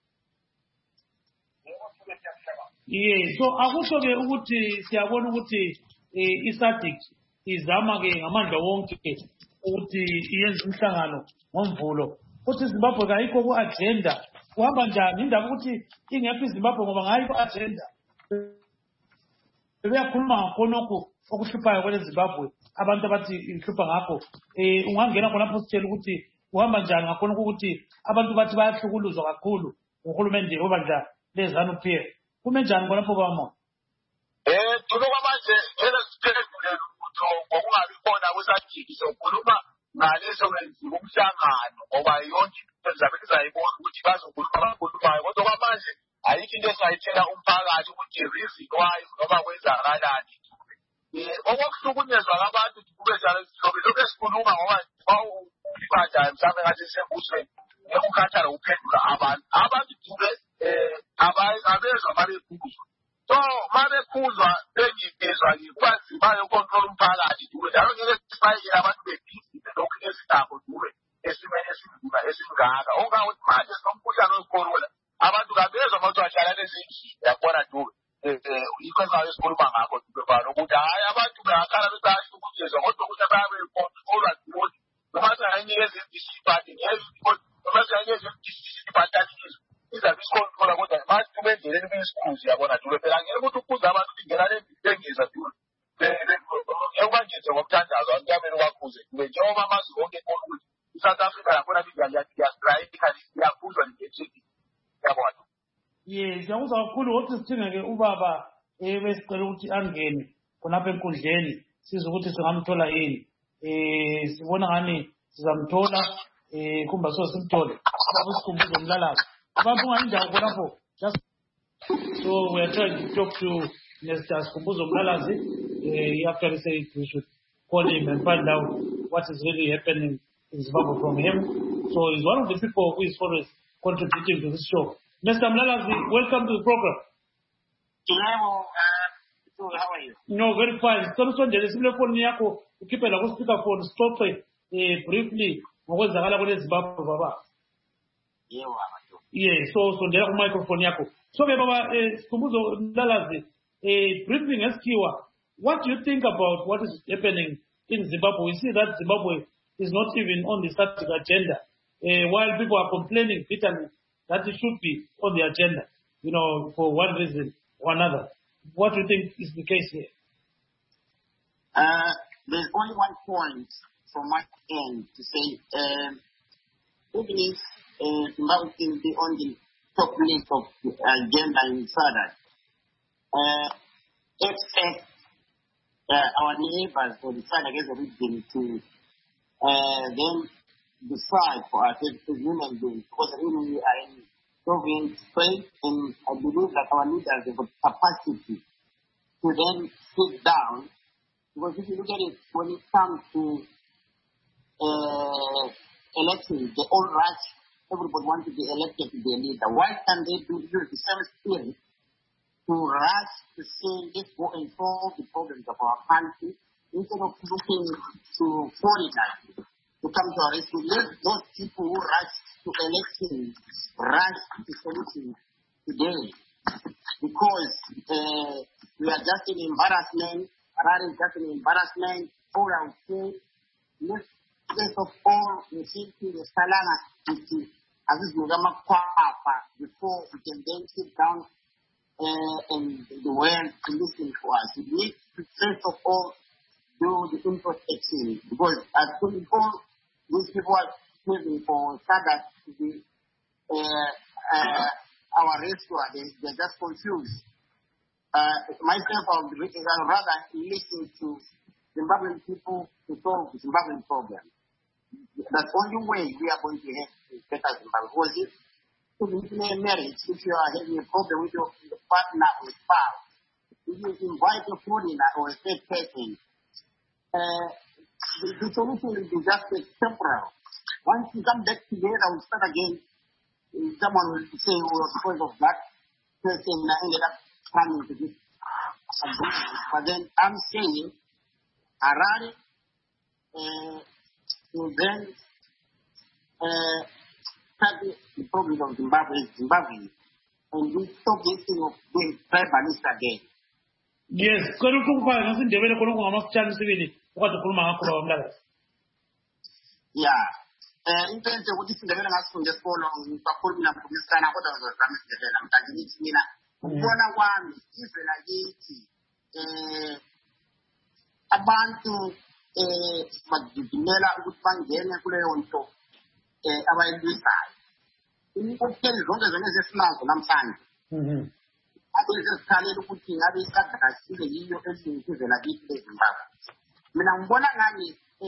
So akusho ke ukuthi siyabona ukuthi iSADC izama ke ngamandla wonke ukuthi iyenze umhlangano ngomvulo. Futhi Zimbabwe kayikho ku-agenda. Kuhamba njani indaba ukuthi ingekho iZimbabwe ngoba ngayikho agenda? Bebeyakhuluma ngakhonokho okuhluphayo kwele Zimbabwe abantu abathi ihlupha ngakho. Ungangena khona lapho sitshela ukuthi uhamba njani ngakhonokho ukuthi abantu bathi bayahlukuluzwa kakhulu uhulumende obandla leZanu PF. Kume njani khona lapho bama? Kunoba manje phela siphendule ukuthi ngokungabi khona kweSADC sokhuluma ngaleso kwenziwa umhlangano ngoba yonke into zabe izayibona ukuthi bazokhuluma abakhulumayo, kodwa kwamanje ayikho into esayithela umphakathi ukuthi reason why noma kwenzakalani Okokuhlukunyezwa ngabantu kube njalo sizobe lokhu esikhuluma ngoba bawulibanja mhlawumbe ngathi sisembusweni ekukhathala ukuphendula abantu dube abezwa mabekhuzwa. So mabekhuzwa bengizwa kuba nzima yokucontrol umphakathi dube njalo ngeke sibayekele abantu bebhizi lokhu esinakho dube esimeni esinzima esingaka ongakuthi manje sinomkhuhlane wecorona abantu kabezwa ukuthi bahlala nezindlini yabona dube yikho esingabe sikhuluma ngakho dube balo ukuthi hayi abantu bayakhala besahlukunyezwa kodwa ukuthi bayabekontrolwa dube noma singayinikeza iziphathi noma singayinikeza iziphathaniso izabe isikontrola kodwa manje dube endleleni kuyisikhuzi yabona dube phela ngeke ukuthi ukuze abantu bingena lengeza dube ekubanjeze ngomthandazo abantu yamele ubakhuze dube njengoba amazwe wonke khona ukuthi iSouth Africa yakhona liyastrayika liyakhuzwa ligejethi yabona. Siyakuzwa kakhulu ukuthi sidinge-ke ubaba besicela ukuthi angene khonapha enkundleni sizwe ukuthi singamthola yini. Sibona ngani sizamthola kumba so simthole ubaba uSikhumbuzo Mlalazi. Abantu ungayindawo khonapho just so we are trying to talk to Mr. Sikhumbuzo Mlalazi. He actually said we should call him and find out what is really happening in Zimbabwe from him. So he's one of the people who is always contributing to this show. Mr. Mlalazi, welcome to the program. Hello, how are you? No, very fine. Sonde simule phone yakho ukhipela ku speaker phone stop briefly ngokwenzakala kule Zimbabwe baba. Yebo baba. Yeah, so sondela ku microphone yakho. So ke baba Sikhumbuzo Mlalazi, briefly ngesikhiwa, what do you think about what is happening in Zimbabwe? We see that Zimbabwe is not even on the static agenda, while people are complaining bitterly that it should be on the agenda, for one reason or another. What do you think is the case here? There's only one point from my end to say, even if Zimbabwe can be on the top list of the agenda in SADC, expect our neighbors or the SADC as a region to then decide for us as human beings, because really we are in sovereign space, and I believe that our leaders have the capacity to then sit down, because if you look at it, when it comes to elections, they all rush, everybody wants to be elected to be a leader. Why can't they use the same spirit to rush to say, let's go and solve the problems of our country, instead of looking to foreigners to come to our rescue? Let those people who rush to elections rush to solutions today, because we are just an embarrassment. Harare is just an embarrassment. All I would say, let's first of all, we see the Salana before we can then sit down and the world to listen to us. We need to first of all do the introspection, because as people, these people are living for SADC to be our rescuer. They're just confused. Myself, I'd rather listen to Zimbabwean people to solve the Zimbabwean problem. That's the only way we are going to have a better Zimbabwe. Because if in a marriage, if you are having a problem with your partner or spouse, if you invite a foreigner or a third person, the solution will be just temporal. Once you come back together, we start again. Someone will say, well, because of that person ended up coming to this agreement. But then I'm saying, Harare will then start the problem of Zimbabwe, and we stop this thing of being tribalist again. Yes, kweru kufa ngasindebele khona kungamasichana sibili ukade ukhuluma ngakho baba Mlalazi. Yeah. Into enze ukuthi isindebele ngasifunde esikolo ngisakhuluma naphukisana kodwa ngizozama isindebele manje ngithi mina ukubona kwami izwe lakithi abantu bagijimela ukuthi bangene kuleyo nto abayilwisayo. Inkokheli zonke zona zesinazo namhlanje abezizikhalela ukuthi ngabe isadakasile yiyo ezingizwe lakithi leZimbabwe. Mina ngibona ngani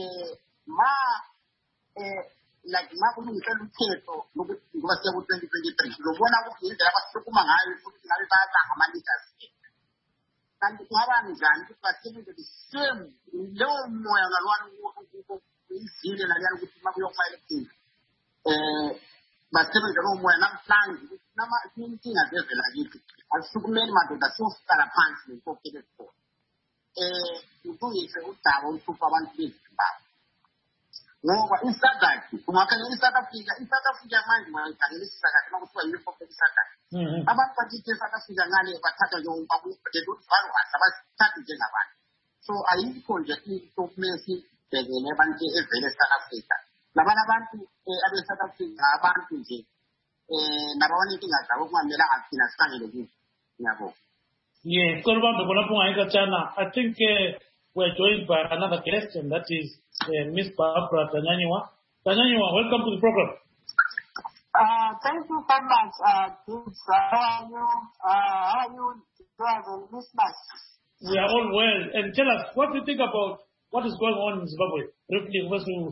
like makulungisela ukhetho lokuthi ngoba siya ku-2023 uzobona ukuthi indlela abasukuma ngayo ukuthi ngabe bayazanga ama-leaders. kanti kungaba njani ukuthi basebenze the same lowo moya ngalwana izile naliyana ukuthi makuyokufaka electing basebenze lowo moya namhlanje inkinga zevela kithi asisukumeli madoda siyofukala phansi nenkokhelo esikhona ulungise udaba oluhlupha abantu bezimbabwe ngoba isadathu ungakhangela South Africa manje ungayikhangelisisa kahle makuthiwa yi-reform isadathu abantu bakithi South Africa ngale bathatha njengobakuvalwasa basithathe njengabantu so ayikho nje into kumele sibhekele abantu evele South Africa labanye abantu abe-South Africa abantu nje nababona inkinga zabo kungamelanga thina sihlangele kuzo ngiyabonga. Yes, I think we're joined by another guest, and that is Miss Barbara Tanyanyiwa. Tanyanyiwa, welcome to the program. Thank you so much, Gibbs. How are you doing, listeners? We are all well. And tell us, what do you think about what is going on in Zimbabwe? Briefly,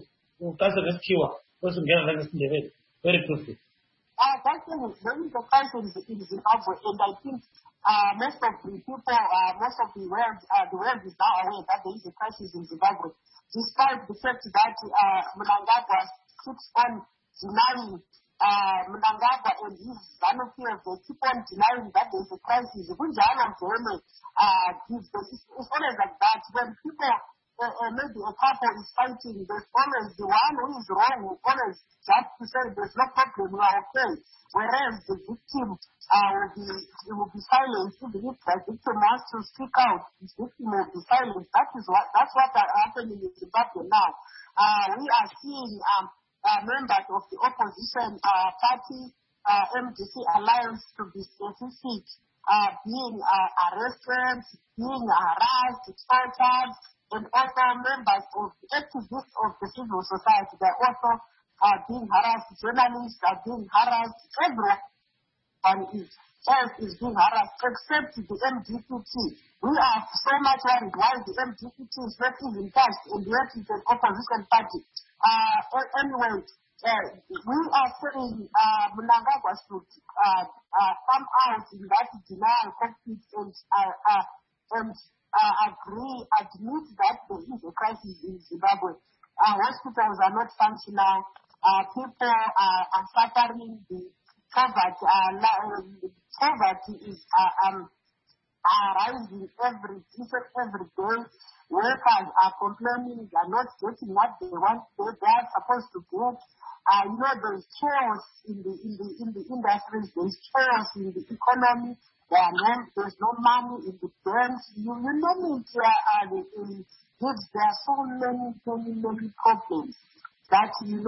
very briefly. That's the crisis in Zimbabwe, and I think most of the people, most of the world is now aware that there is a crisis in Zimbabwe, despite the fact that Mnangagwa keeps on denying, Mnangagwa and his ZANU-PF, they keep on denying that there is a crisis. It's always like that. When people, maybe a couple is fighting, there's always the one who is wrong, who always just to say there's no problem, we are okay. Whereas the victim will be silent. Even if the victim wants to speak out, the victim will be silent. That's what happening in Zimbabwe now. We are seeing members of the opposition party, MDC Alliance to be specific, being arrested, being harassed, tortured, and also members of the activists of the civil society. They're also being harassed. Journalists are being harassed. Everyone is being harassed except the MDPT. We are so much worried why the MDPT is not even touched and yet it's an opposition party. Anyway, we are saying Mnangagwa should come out in that denial conflict and admit that there is a crisis in Zimbabwe. Hospitals are not functional. People are suffering. The poverty is rising every day. Workers are complaining they are not getting what they want. They are supposed to get. There's chaos in the industries. There's chaos in the economy. There's no money in the banks. You name it. There are so many problems that, when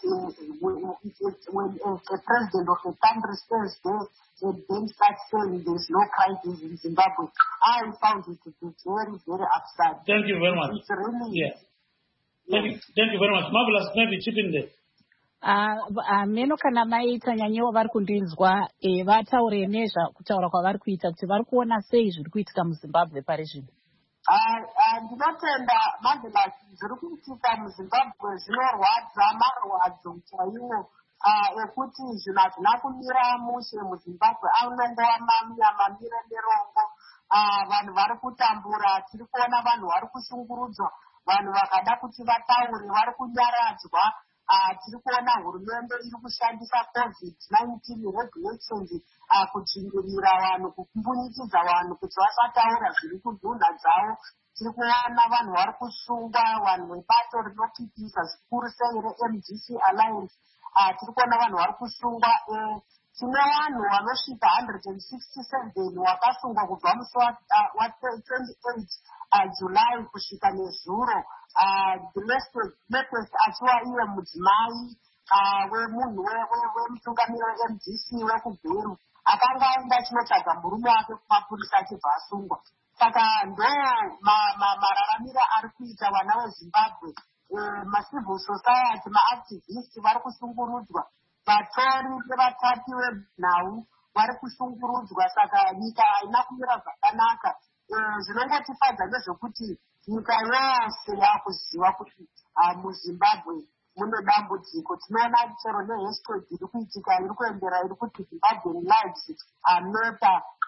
a president of a country says there, and then starts saying there's no crisis in Zimbabwe, I found it to be very, very absurd. Thank you very much. It's really... Yeah. Thank you very much. Marvelous, maybe chip in there. Meno kana mai Tanyanyiwa vari kundinzwa vataure kutaura kwavari kuita kuti vari kuona sei zviri kuitika muZimbabwe pari zvino. Ndinotenda Marvelous, zviri kuitika muZimbabwe zvinorwadza marwadzo chaiwo ekuti zvinhu hazvina kumira mushe muZimbabwe anongova mamire nerongo. Vanhu vari kutambura, tiri kuona vanhu vari kushungurudzwa, vanhu vakada kuti vataure vari kunyaradzwa. Tiri kuona hurumende iri kushandisa COVID-19 regulations kudzingirira vanhu, kukumbunyikidza vanhu kuti vasataura zviri kudhunha dzavo. Tiri kuona vanhu vari kusungwa, vanhu vebato rinopipisa zvikuru sei reMDC Alliance. Tiri kuona vanhu vari kusungwa. Tine vanhu vanosvika 167 vakasungwa kubva musi wa28 July kusvika nezuro. The latest achiwa iye mudzimai wemunhu wemutungamiri weMDC wekubheru akanga aenda achinotsvaga murume wake kumapurisa achibva asungwa. Saka ndo mararamiro ari kuita vana veZimbabwe. Macivil society, maactivists vari kushungurudzwa, vatori nevatapi venhau vari kushungurudzwa. Saka nyika haina kumira zvakanaka. Zvinongotifadza ndezvekuti nyika yose yakuziva kuti muZimbabwe mune dambudziko. Tinoona chero nehashtag iri kuitika iri kuendera iri kuti Zimbabwean lives matter.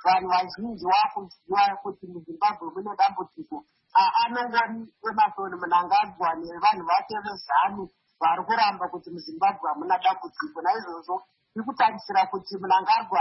vanhu vazhinji vakuziva kuti muzimbabwe mune dambudziko anongori emasoni Mnangagwa nevanhu vake vezanu vari kuramba kuti muzimbabwe hamuna dambudziko. Naizvozvo ndiri kutarisira kuti Mnangagwa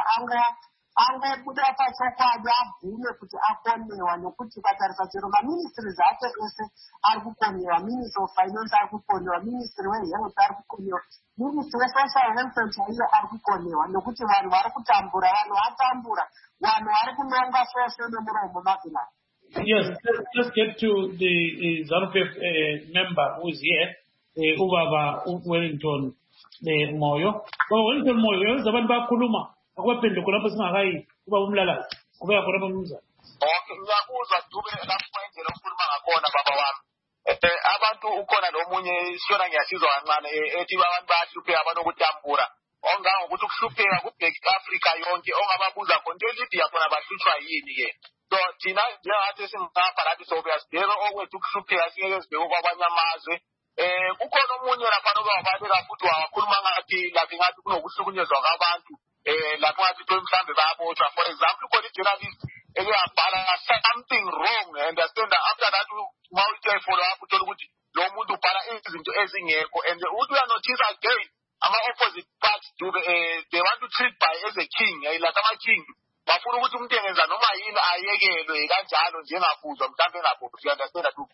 angobuda pachokwadi abvume kuti akonewa, nekuti ukatarisa chero maministries ake ese ari kukonewa. Ministry of Finance ari kukonewa, Ministry weHealth ari kukonewa, Ministry weSocial Welfare chaiyo ari kukonewa, nekuti vanhu vari kutambura, vanhu vatambura, vanhu vari kunonga sose nemuromo mabhila. Yes, let's get to the ZANU-PF member who is here, Ubaba Wellington Moyo. Wellington Moyo, yenza abantu bakhuluma akwaphendukho lapho singakayi kuba umlalazi kubeka khona bamnumzana. Okay, ngiyakuzwa Dube lapho kwenzela ukukhuluma ngakhona baba wami. Abantu ukhona nomunye siyona ngiyasizwa kancane ethi abantu bayahlupheka abanokutambura. Ongangokuthi ukuhlupheka kubheka Africa yonke ongababuza khona into eLibya khona bahlutshwa yini ke. So thina njengathi singapha lathi sobuyasibheka okwethu ukuhlupheka singeke sibheke kwabanye amazwe. Kukhona omunye lapha nobabaleka futhi wakhuluma ngathi lapho ngathi kunokuhlukunyezwa kwabantu lapho ngathi mhlawumbe bayabotshwa. For example, ukhona i-journalist ekuyabhala something wrong, and after that mawuthi follow up uthola ukuthi lo muntu ubhala izinto ezingekho, and uthi uyanotice again ama-opposite parts they want to treat by as a king, like ama-king bafuna ukuthi umuntu engenza noma yini ayekelwe kanjalo njengafuzwa mhlawumbe engabotshwa. You understand that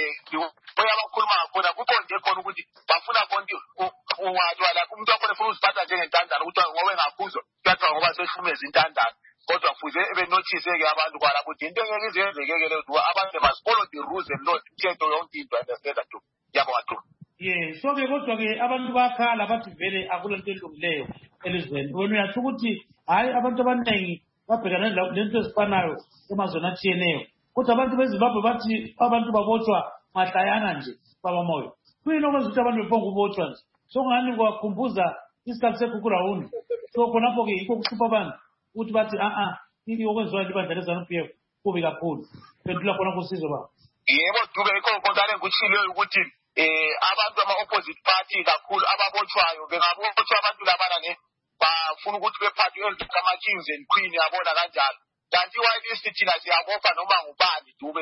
abakhuluma ngakhona kukho nje khona ukuthi bafuna konke ungathiwa lapho umuntu wakhona efuna uziphatha njengentandane ukuthi ngoba engafuzwa kuyathiwa ngoba sehlumeza intandane, kodwa fuze benothise-ke abantu kwalapho ukuthi into engeke izenzekeke leyo abantu must-follow the rules and laws, umthetho yonke into. Understand that yabona tu. Yes, so-ke kodwa-ke abantu bakhala bathi vele akulento elungileyo elizweni. Wena uyatsho ukuthi hhayi abantu abaningi babhekana lento ezifanayo emazweni atshiyeneyo, kodwa abantu beZimbabwe bathi abantu babotshwa mahlayana nje baba Moyo. Kuyini okwenza ukuthi abantu bephonga ukubotshwa nje? Sokungani kwakhumbuza isikhathi sekhukhulawundi. So khonapho-ke yikho kuhlupha abantu ukuthi bathi okwenziwa libandla leZANU-PF kubi kakhulu. Pendula khona kusizo baba. Yebo Dube, yikho konke ngikutshileyo ukuthi abantu ama-opposite party kakhulu ababotshwayo bengabotshwa abantu labana bafuna ukuthi bephathwe ama-kings and queen, yabona kanjalo. Kanti i-whitelist thina siyabopha noma ngubani Dube,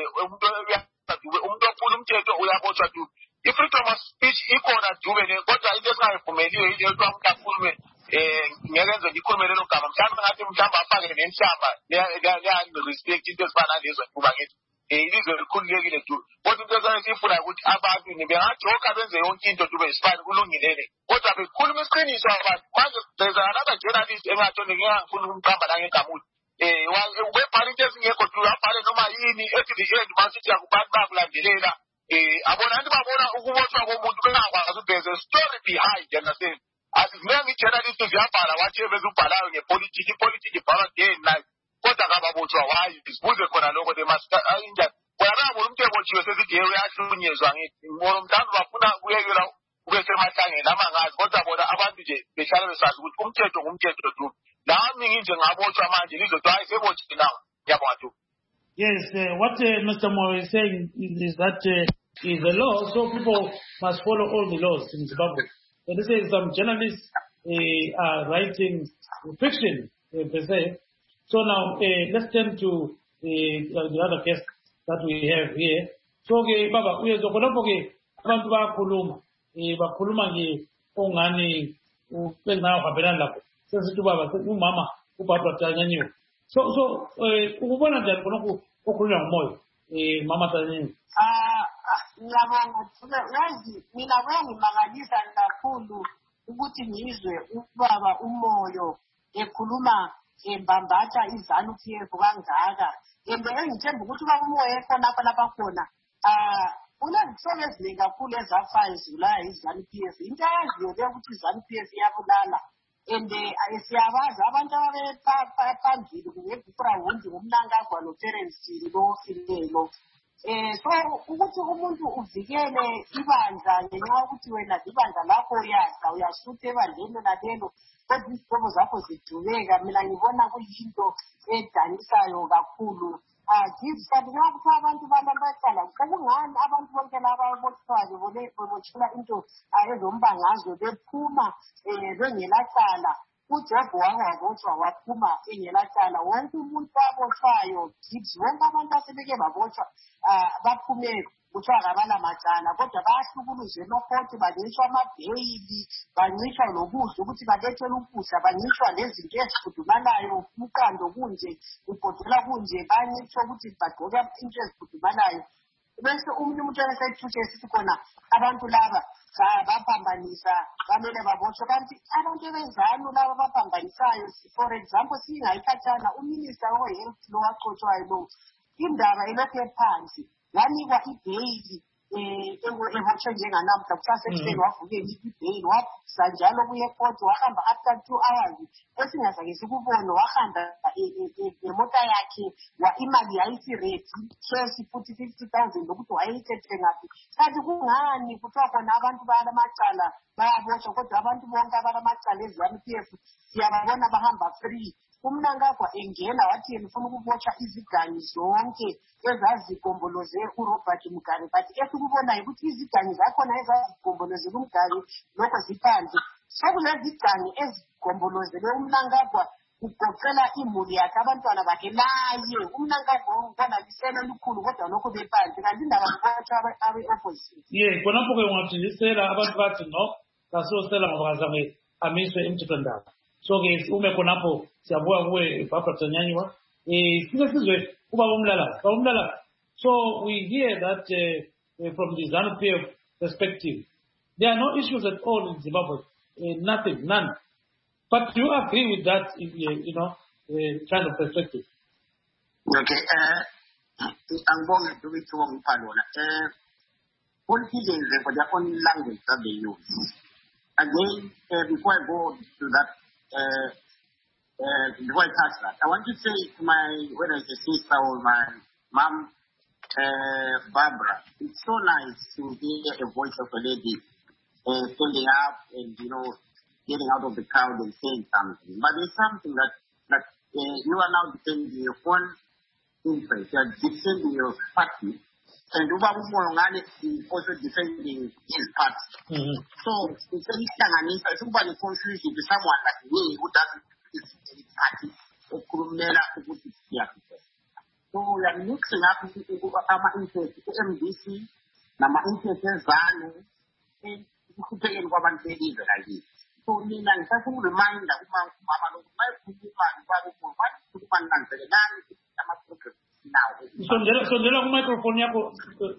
umuntu ophula umthetho uyabotshwa Dube. I-freedom of speech ikhona Dube, kodwa into esingayivumeliyo yile yokuthi umuntu akhulume ngeke nje ngikhulume lelo gama mhlawumbe ngathi afake nenhlamba respect into ezifana nalezo kuba ngithi ilizwe likhululekile Dube. Kodwa into esifuna ukuthi abantu bengajoka benze yonke into Dube isifane kulungilele, kodwa bekhuluma iqiniso abantu. Manje there's another journalist engathoni ngiyafuna ukumqamba la ngegamuthi ubebhala into ezingekho Dube, abhale noma yini ethi the end masithi akubantu bakulandelela. Abona abantu babona ukubotshwa komuntu bengakwazi ukuthi there's a story behind. Understand? Asizinenge i-journalist ziyabhala wathi bezubhalayo ngepolitiki, ipolitiki ibhalwa day and night, kodwa kababotshwa wayi sibuze khona lokho they must injani. Bona umuntu ebotshiwe sesithi yeye uyahlukunyezwa ngithi ngoba mhlawumbe bafuna ukuyekela ube semahlangeni amangazi, kodwa bona abantu nje behlala besazi ukuthi umthetho ngumthetho Dube. Nami nginje ngabotshwa manje lizothi hayi sebotshwe nawo. Yabona Dube. Yes, what Mr. Moyo is saying is that is the law, so people must follow all the laws in Zimbabwe. So this is some journalists are writing fiction, per se. So now let's turn to the other case that we have here. So baba uyezokhonapho-ke abantu bakhuluma nje ongani bengakuhambelani lapho. Sesithi ubaba umama ubaba Tanyanyiwe. So ukubona njani khonokho okhulunywa nguMoyo mama Tanyanyiwe? Ngiyabonga yazi mina kwangimangalisa kakhulu ukuthi ngizwe ubaba uMoyo ekhuluma embambatha iZANU-PF kangaka. Engithemba ukuthi ubaba uMoyo ekhonapha lapha khona unezihlobo eziningi kakhulu ezafayo zibulala iZANU-PF. Into ayaziyo le ukuthi iZANU-PF iyabulala, and siyabazi abantu abaphambili kungeGukurawundi nguMnangagwa noTerence Filelo. So ukuthi umuntu uvikele ibandla ngenxa yokuthi wena ibandla lakho uyasutha ebandleni nalelo, kodwa izihlobo zakho zidubeka, mina ngibona kuyinto edanisayo kakhulu. Kanti nxa kuthiwa abantu balambacala okungani abantu bonke laba abotshwayo bebotshela into ezombangazwe bephuma bengelacala. uJob wabotshwa waphuma engelacala wonke umuntu waboshwayo kids wonke abantu asebeke babotshwa baphume kuthiwa kabala macala kodwa bayahlukuluzwa emakoti bancishwa amabheyili bancishwa nokudla ukuthi balethele ukudla bancishwa nezinto ezifudumalayo umqando kunje ugodela kunje bancishwa ukuthi bagqoke into ezifudumalayo bese umuntu esethushe esithi khona abantu laba baphambanisa bamele babotshwe kanti abantu benzani laba baphambanisayo for example singayikhathana uminister we-health lo waxotshwayo lo indaba elokhu ephansi yanikwa ibheyili ebotshwe njenganamhla kusasekuseni wavuke ibheyili waphuza njalo kuye ekoti wahamba after 2 hours esingazake sikubone wahamba ngemota yakhe imali yayisiredi cash futhi 50,000 lokuthi wayeyithethe ngaphi kanti kungani kuthiwa khona abantu balamacala bayabotshwa kodwa abantu bonke abalamacala ezi-1PF siyababona bahamba free umnankagwa engena wathi yena ufuna ukubotshwa izigangi zonke ezazigomboloze uRobert Mugabe but esikubonayo ukuthi izigangi zakhona ezazigomboloze uMugabe lokho ziphandle sokunezigangi ezigombolozele umnankagwa ugoqela imuli yakhe abantwana bakhe naye umnankagwa ubona lisela lukhulu kodwa lokho bephandle kanti indaba ngibotshwa abe-opposition khonapho-ke ungaphindisela abantu bathi no kasiyosela ngoba kazange amiswe emthethwandaba so-ke ume khonapho siyabuka kuwe Barbara Tanyanyiwa sike sizwe ubaba uMlalanga so we hear that from the ZANU-PF perspective there are no issues at all in Zimbabwe none but do you agree with that kind of perspective? Okay angibonge ukuthi ngiphalona politicians for their own language that they use again before I go to that before I touch that, I want to say to whether it's a sister or my mom, Barbara, it's so nice to hear a voice of a lady standing up and, getting out of the crowd and saying something. But there's something that you are now defending your own interest. You are defending your party. And Ubaba Umolongane is also defending his party. Mm-hmm. So, it's a confusion to someone like me who doesn't party so we are mixing up ama-interest ku-MDC nama-interest ezanu ekuhluphekeni kwabantu belizwe lakithi so mina ngisafuna-reminder umama lokuthi bayikhuluma nanzelelani ama-progress nawo sondela kumicrophone yakho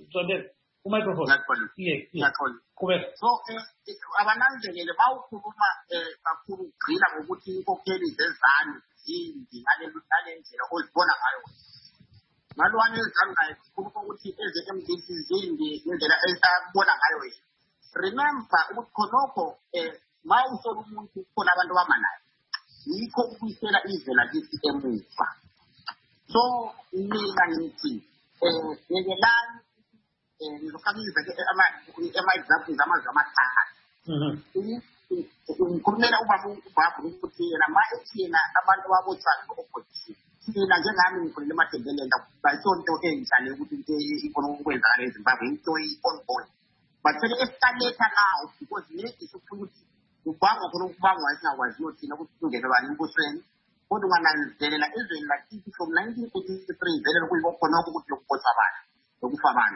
kumicrophone qhubeka so abananzelele bawukhuluma kakhulu ugxila ngokuthi inkokheli zezanu zimbi ngale ndlela ozibona ngayo ngalwane ezanu naye kukhuluma ukuthi eze-MDC zimbi ngendlela esabona ngayo yena remember ukuthi khonokho ma usola umuntu khona abantu bamanayo yikho ukuyisela izwe lakithi emuva so mina ngithi yekelani ngizofaka ama-examples amazwe amathathu ngikhulumela ubaba ukuthi yena ma ethi yena abantu babotshana be-opposition thina njengami ngikhulele emadembeleni bayisonto entsha le ukuthi into ikhona ukwenzakala eZimbabwe into i-ongoing but sele esikaletha nawo because maybe sifuna ukuthi kubangwa khona ukubangwa esingakwaziyo thina ukuthi kungene bani embusweni kodwa ungananzelela ezweni lakithi from 1983 vele lokuyiko khonokho ukuthi lokubotshwa abantu lokufa abantu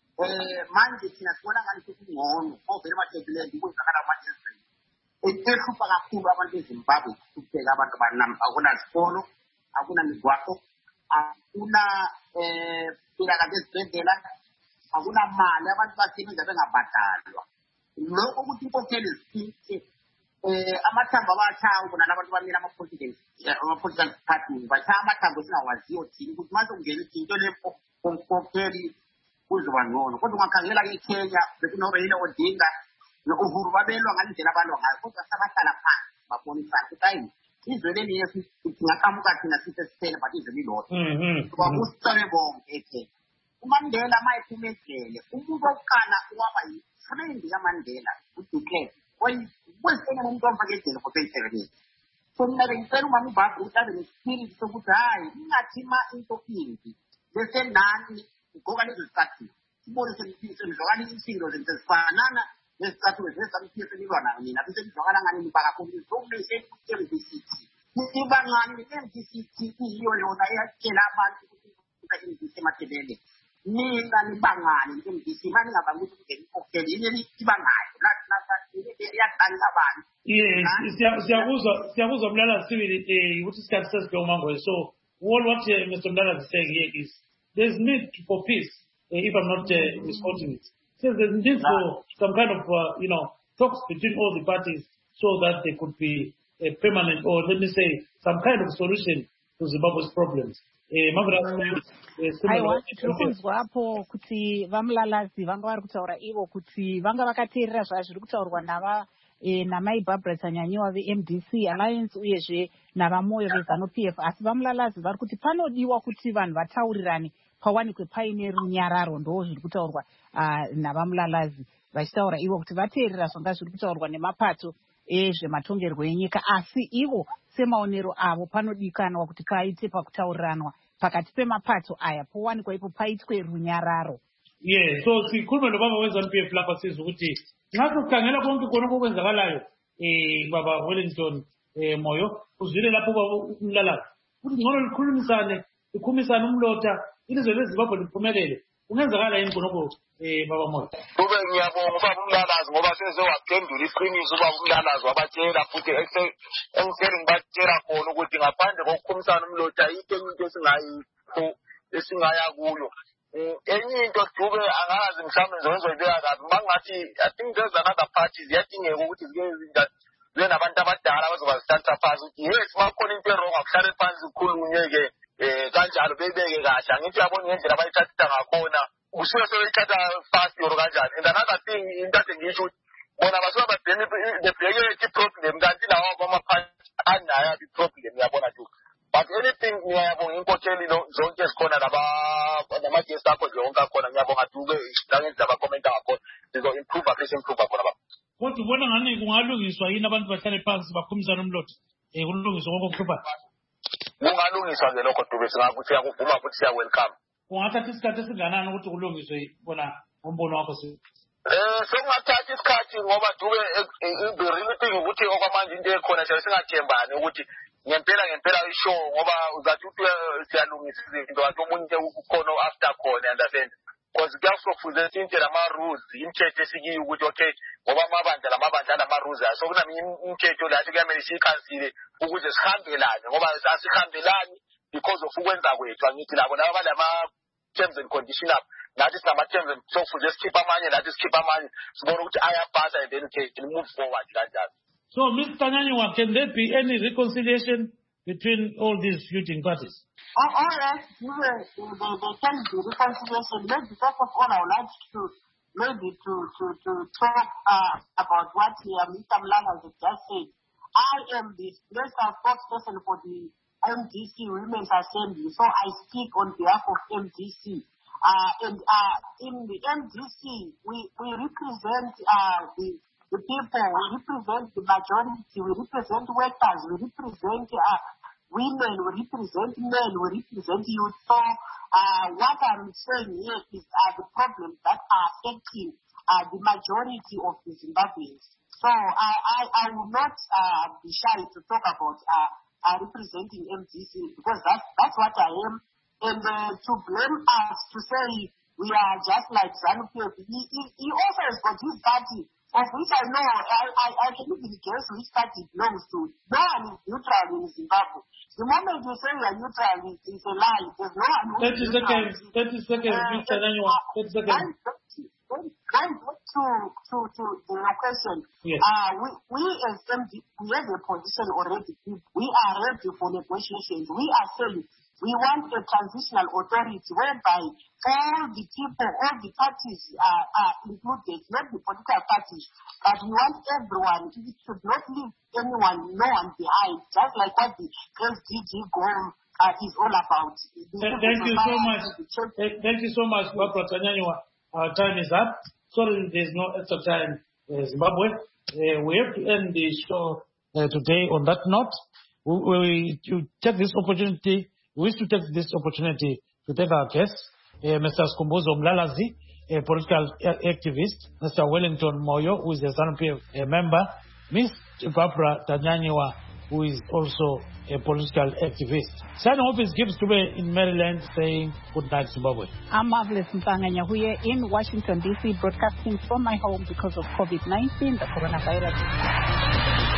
manje thina sibona ngani sekungcono ovele emadembeleni ukwenzakala abantu ezweni ehlupha kakhulu abantu eZimbabwe kuhlupheka abantu akunazikolo akunamigwaqo akuna philakazi ezibhedlela akunamali abantu basebenza bengabhadalwa lokho ukuthi inkokheli zithinke amathambo abatshayo bona labantu bamile ama-political parties batshaya amathambo esingawaziyo thina ukuthi mase kungena into lenkokheli kuzoba ngcono kodwa ungakhangela eKenya bekunoRaila Odinga no-Uhuru babelwa ngalindlela abalwa ngayo kodwa sabahlala phansi babonisana ukuthi hayi izwe leli singaqhamuka thina sithi sithele but izwe lilodwa kwakusicebe bonke eKenya uMandela ma ephuma egele umuntu wokuqala waba yi-friend kaMandela uDuclet kwesinye umuntu wamfaka egele for 27 years so mina bengicela umama uBarbara ukuthi abe nespirit sokuthi hayi ingathi ma into imbi bese nani ugqoka lezo zicathulo sibone semizwakala isindo zento zifanana nezicathulo zezamphefumulwa nayo mina bese ngizwakala ngani nibakakhulu zokulese MDCT nibangani MDCT iyo yona eyatshela abantu ukuthi MDC emathebele mina nibangani MDC manje ngabanga ukuthi kungena ikhokheli yini ibangayo yaqala abantu siyakuzwa Mlalazi sibili ukuthi isikhathi sesibheke umango. So all what Mr. Mlalazi is saying here is there's need for peace, if I'm not misquoting it. So there's need for some kind of talks between all the parties so that there could be a permanent, or let me say, some kind of solution to Zimbabwe's problems. Aiwa tirikunzwa apo kuti vaMlalazi vanga vari kutaura ivo kuti vanga vakateerera zvazviri kutaurwa namai Barbara Tsanyanyiwa veMDC Alliance uyezve navamoyo veZANU-PF, asi vaMlalazi vari kuti panodiwa kuti vanhu vataurirane pawanikwe paine runyararo. Ndo zviri kutaurwa navaMlalazi, vachitaura ivo kuti vateerera zvanga zviri kutaurwa nemapato ezvematongerwo enyika, asi ivo semaonero avo panodikanwa kuti paite pakutauriranwa pakati pemapato aya powanikwa ipo paitwe runyararo. So sikhulume nobaba weZANU-PF lapha sizwe ukuthi ngathi ukhangela konke khona okwenzakalayo baba Wellington Moyo uzwile lapho baba uMlalazi ukuthi ngcono likhulumisane umlotha ilizwe leZimbabwe liphumelele. Kungenzakala yini khonokho baba Moyo? Kube ngiyabonga ubaba uMlalazi ngoba sezowaphendula iqiniso ubaba uMlalazi wabatshela futhi engisele ngibatshela khona ukuthi ngaphandle kokukhulumisana umlotha yikho into esingaya kuyo. Enye into Dube angazi mhlawumbe ngizoyibeka kabi mangathi I think there's another party ziyadingeka ukuthi zibe nabantu abadala bazobazithatha phansi ukuthi yes makhona into errong akuhlale phansi kukhulunyeke kanjalo bebeke kahle. Angithi uyabona ngendlela abayithatha ngakhona usuke sebeyithatha fast or kanjani. And another thing into engisho bona basuka babheke i-problem kanti lawo amaphathi anayo i-problem uyabona tu. But anything ngiyabonga inkokheli zonke ezikhona namagesi akho zonke akhona ngiyabonga Dube langendlela abakhomenta ngakhona sizo-improve khona baba. Kodwa ubona ngani kungalungiswa yini abantu bahlale phansi bakhumisane umlotha kulungiswa ngokuhlupha? Kungalungiswa-ke lokho Dube siyakuvuma futhi siya-welcome. Kungathatha isikhathi esinganani ukuthi kulungiswe bona ngombono wakho? Sokungathatha isikhathi ngoba Dube the real thing ukuthi okwamanje into ekhona singathembani ukuthi ngempela isho ngoba uzathi uthi siyalungisa izinto kanti omunye ukhona after khona, understand? Because kuyasofuze into lama-rules imithetho esikiyo ukuthi okay ngoba amabandla lama-rules ayo so kunaminye imithetho lathi kuyamele siyikhansile ukuze sihambelane ngoba asihambelani because of ukwenza kwethu. Angithi labo laba balama-terms and condition up nathi sinama-terms and sofuze sikhipha amanye nathi sikhipha amanye sibone ukuthi ayapasa and then we move forward kanjalo. So, Mr. Tsanyanyiwa, can there be any reconciliation between all these feuding parties? Yes, there can be reconciliation. Maybe first of all, I would like to talk about what Mr. Mlalazi just said. I am the special spokesperson for the MDC Women's Assembly, so I speak on behalf of MDC. And in the MDC, we represent the people, we represent the majority, we represent workers, we represent women, we represent men, we represent youth. So what I'm saying here is the problems that are affecting the majority of the Zimbabweans. So I will not be shy to talk about representing MDC because that's what I am. And to blame us, to say we are just like ZANU-PF, he also has got his party, of which I know, I can even guess which party it belongs to. No one is neutral in Zimbabwe. The moment you say you are neutral, it's a lie. There's no one who is neutral. 30 seconds, Mr. Tsanyanyiwa. 30 seconds. Going back to your question, yes. We as MD, we have a position already. We are ready for negotiations. We are saying we want a transitional authority whereby all the people, all the parties are included, not the political parties, but we want everyone. It should not leave no one behind, just like what the SDG goal is all about. Thank you so much. Thank you so much, Barbara Tsanyanyiwa. Our time is up. Sorry, there's no extra time, Zimbabwe. We have to end the show today on that note. We take this opportunity. We wish to take this opportunity to thank our guests, Mr. Skhumbuzo Mlalazi, a political activist, Mr. Wellington Moyo, who is a ZANU-PF member, Ms. Barbara Tanyanyiwa, who is also a political activist. Sign Hope is Gibbs Dube in Maryland saying good night, Zimbabwe. I'm Marvelous Mpanganya here in Washington, D.C., broadcasting from my home because of COVID-19, the coronavirus.